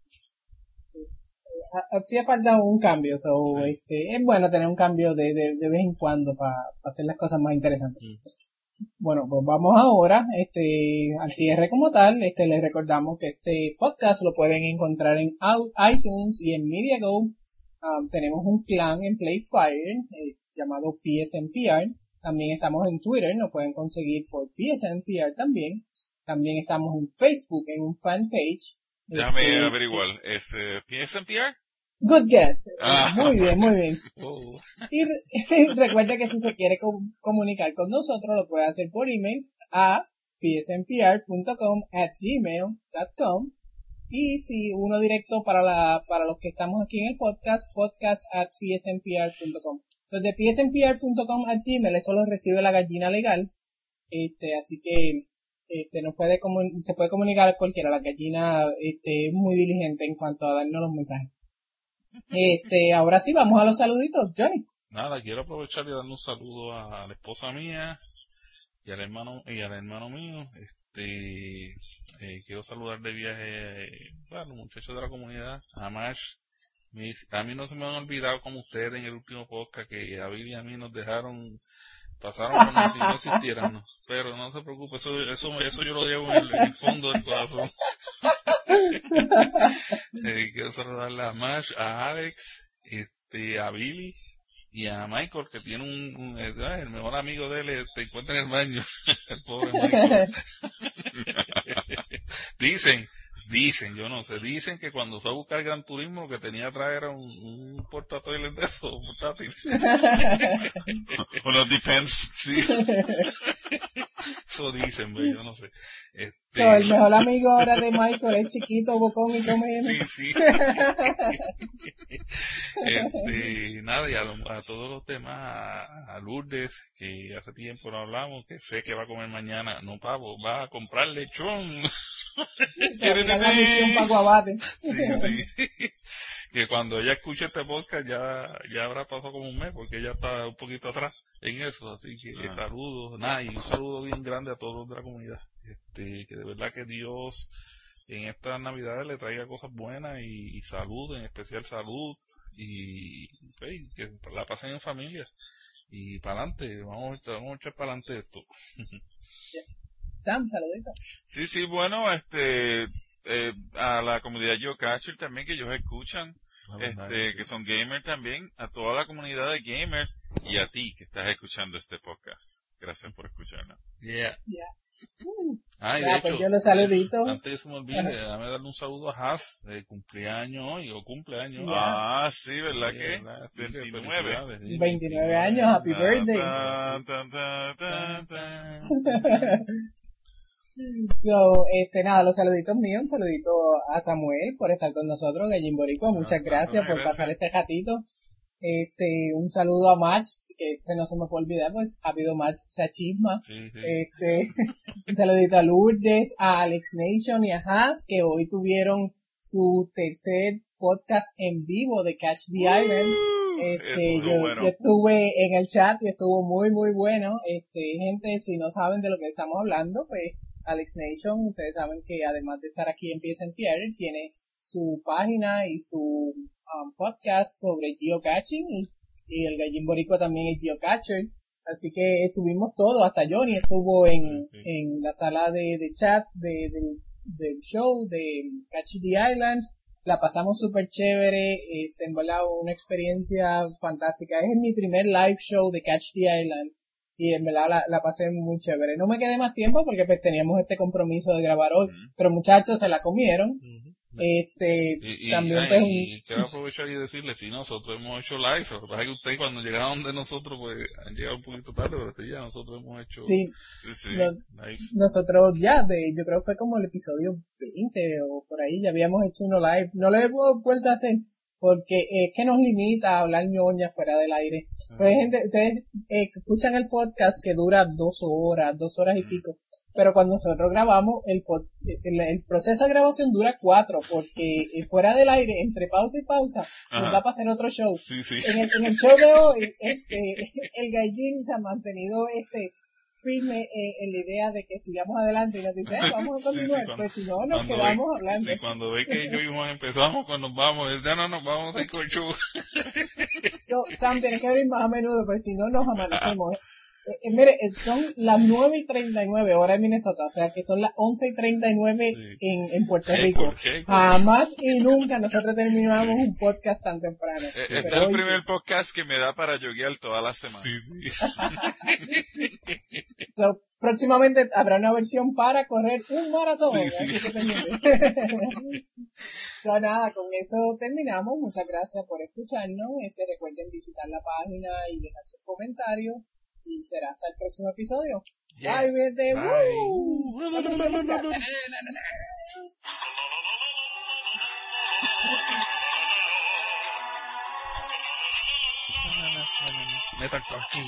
Hacía falta un cambio, so, sí. este, es bueno tener un cambio de, de, de vez en cuando para pa hacer las cosas más interesantes. Mm. Bueno, pues vamos ahora, este, al cierre como tal. Este, les recordamos que este podcast lo pueden encontrar en iTunes y en MediaGo. Um, tenemos un clan en Playfire eh, llamado P S N P R. También estamos en Twitter, nos pueden conseguir por P S N P R también. También estamos en Facebook en un fanpage. Déjame este, averiguar, ¿es eh, P S N P R? Good guess. Ah. Muy bien, muy bien. Oh. Y re recuerda que si se quiere co comunicar con nosotros, lo puede hacer por email a p s n p r punto com at gmail punto com. Y si uno directo para la para los que estamos aquí en el podcast, podcast at p s n p r punto com. Los de p s n p r punto com at gmail, eso lo recibe la gallina legal. Este, así que este nos puede se puede comunicar a cualquiera. La gallina este es muy diligente en cuanto a darnos los mensajes. Este, ahora sí, vamos a los saluditos, Johnny. Nada, quiero aprovechar y darle un saludo a la esposa mía y al hermano y al hermano mío. Este, eh, quiero saludar de viaje a los muchachos de la comunidad, a Mash. Mi, a mí no se me han olvidado como ustedes en el último podcast que a Billy y a mí nos dejaron, pasaron como si no existieran, ¿no? Pero no se preocupe, eso, eso, eso yo lo llevo en el, en el fondo del corazón. eh, quiero saludarle a Mash, a Alex, este, a Billy y a Michael, que tiene un, un el mejor amigo de él, te encuentra en el baño, el pobre Michael. Dicen, dicen, yo no sé, dicen que cuando fue a buscar Gran Turismo lo que tenía atrás era un, un portatoilet de esos portátil. Unos Depends. Sí. Eso dicen, ve, yo no sé. Este... So, el mejor amigo ahora de Michael es chiquito, bocón y comiendo. Sí, sí. este, nada, y a, a todos los demás, a, a Lourdes, que hace tiempo no hablamos, que sé que va a comer mañana, no pavo, va a comprar lechón. ¿Quiere la misión para Guabate? Sí, sí. Que cuando ella escuche este podcast ya, ya habrá pasado como un mes, porque ella está un poquito atrás en eso, así que ah. saludos, nada, y un saludo bien grande a todos los de la comunidad, este, que de verdad que Dios en estas navidades le traiga cosas buenas y, y salud, en especial salud, y hey, que la pasen en familia, y para adelante, vamos, vamos a echar para adelante esto. Sam, saludito. Sí, sí, bueno, este, eh, a la comunidad Geocacher también, que ellos escuchan, oh, este, nice. Que son gamers también, a toda la comunidad de gamers, y a ti que estás escuchando este podcast. Gracias por escucharnos. Yeah. Yeah. Uh, ah, y ya, de pues hecho, yo los saludito. Antes que se me olvide, déjame darle un saludo a Haas, de cumpleaños hoy, o cumpleaños. Yeah. Ah, sí, ¿verdad sí, que? ¿verdad? veintinueve. Sí, veintinueve años, happy birthday. Tan, tan, tan, tan, tan. So, este, nada, los saluditos míos, un saludito a Samuel por estar con nosotros, Gallín Boricua, muchas ah, gracias por gracias. pasar este ratito. Este, un saludo a Match, que se no se me puede olvidar, pues, ha habido Match Sachisma. Sí, sí. Este, un saludito a Lourdes, a Alex Nation y a Haas, que hoy tuvieron su tercer podcast en vivo de Catch the Island. Este, yo, bueno. yo estuve en el chat y estuvo muy, muy bueno. Este, gente, si no saben de lo que estamos hablando, pues, Alex Nation, ustedes saben que además de estar aquí en P S N P R, tiene su página y su um, podcast sobre geocaching y, y el Gallín Boricua también es geocacher, así que estuvimos todos, hasta Johnny estuvo en, sí. en la sala de, de chat de, de, del show de Catch the Island, la pasamos súper chévere, este, en verdad una experiencia fantástica, es mi primer live show de Catch the Island y en verdad la, la pasé muy chévere. No me quedé más tiempo porque pues teníamos este compromiso de grabar hoy, uh-huh. pero muchachos se la comieron. Uh-huh. Este, y, y, también ay, pues, y quiero aprovechar y decirle, sí, nosotros hemos hecho live, lo que pasa es que ustedes cuando llegaron de nosotros pues han llegado un poquito tarde, pero ya nosotros hemos hecho sí, sí, no, live. Nosotros ya, de, yo creo que fue como el episodio veinte o por ahí, ya habíamos hecho uno live, no lo hemos vuelto a hacer porque es que nos limita a hablar ñoña fuera del aire. Pues gente, ustedes eh, escuchan el podcast que dura dos horas, dos horas y pico, pero cuando nosotros grabamos, el, pod, el, el proceso de grabación dura cuatro, porque eh, fuera del aire, entre pausa y pausa, Ajá. nos va a pasar otro show. Sí, sí. En, el, en el show de hoy, este, el gallín se ha mantenido este firme eh, en la idea de que sigamos adelante y nos dice, eh, vamos a continuar, sí, sí, cuando, pues si no nos quedamos ve, hablando. Sí, cuando ve que yo y Juan empezamos, cuando nos vamos, ya no nos vamos a ir con el show. Yo, Sam, tienes que venir más a menudo, pues si no nos amanecemos. Eh, eh, mire, eh, son las nueve y treinta y nueve hora en Minnesota, o sea que son las once y treinta y nueve sí. en, en Puerto ¿Qué? Rico. ¿Por qué? Jamás y nunca nosotros terminamos sí. un podcast tan temprano. Eh, este es el primer sí. podcast que me da para yoguear toda la semana. Sí, sí. So, próximamente habrá una versión para correr un maratón. Sí, sí. So, nada, con eso terminamos. Muchas gracias por escucharnos. Este, recuerden visitar la página y dejar sus comentarios. Y será hasta el próximo episodio. Yeah. Bye, vete. Bye. Metal Talking.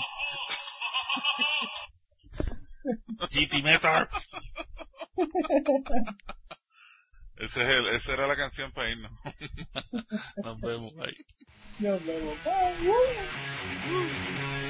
G T Metal. Ese es el, esa era la canción para irnos. Nos vemos. Bye. Nos vemos. Bye.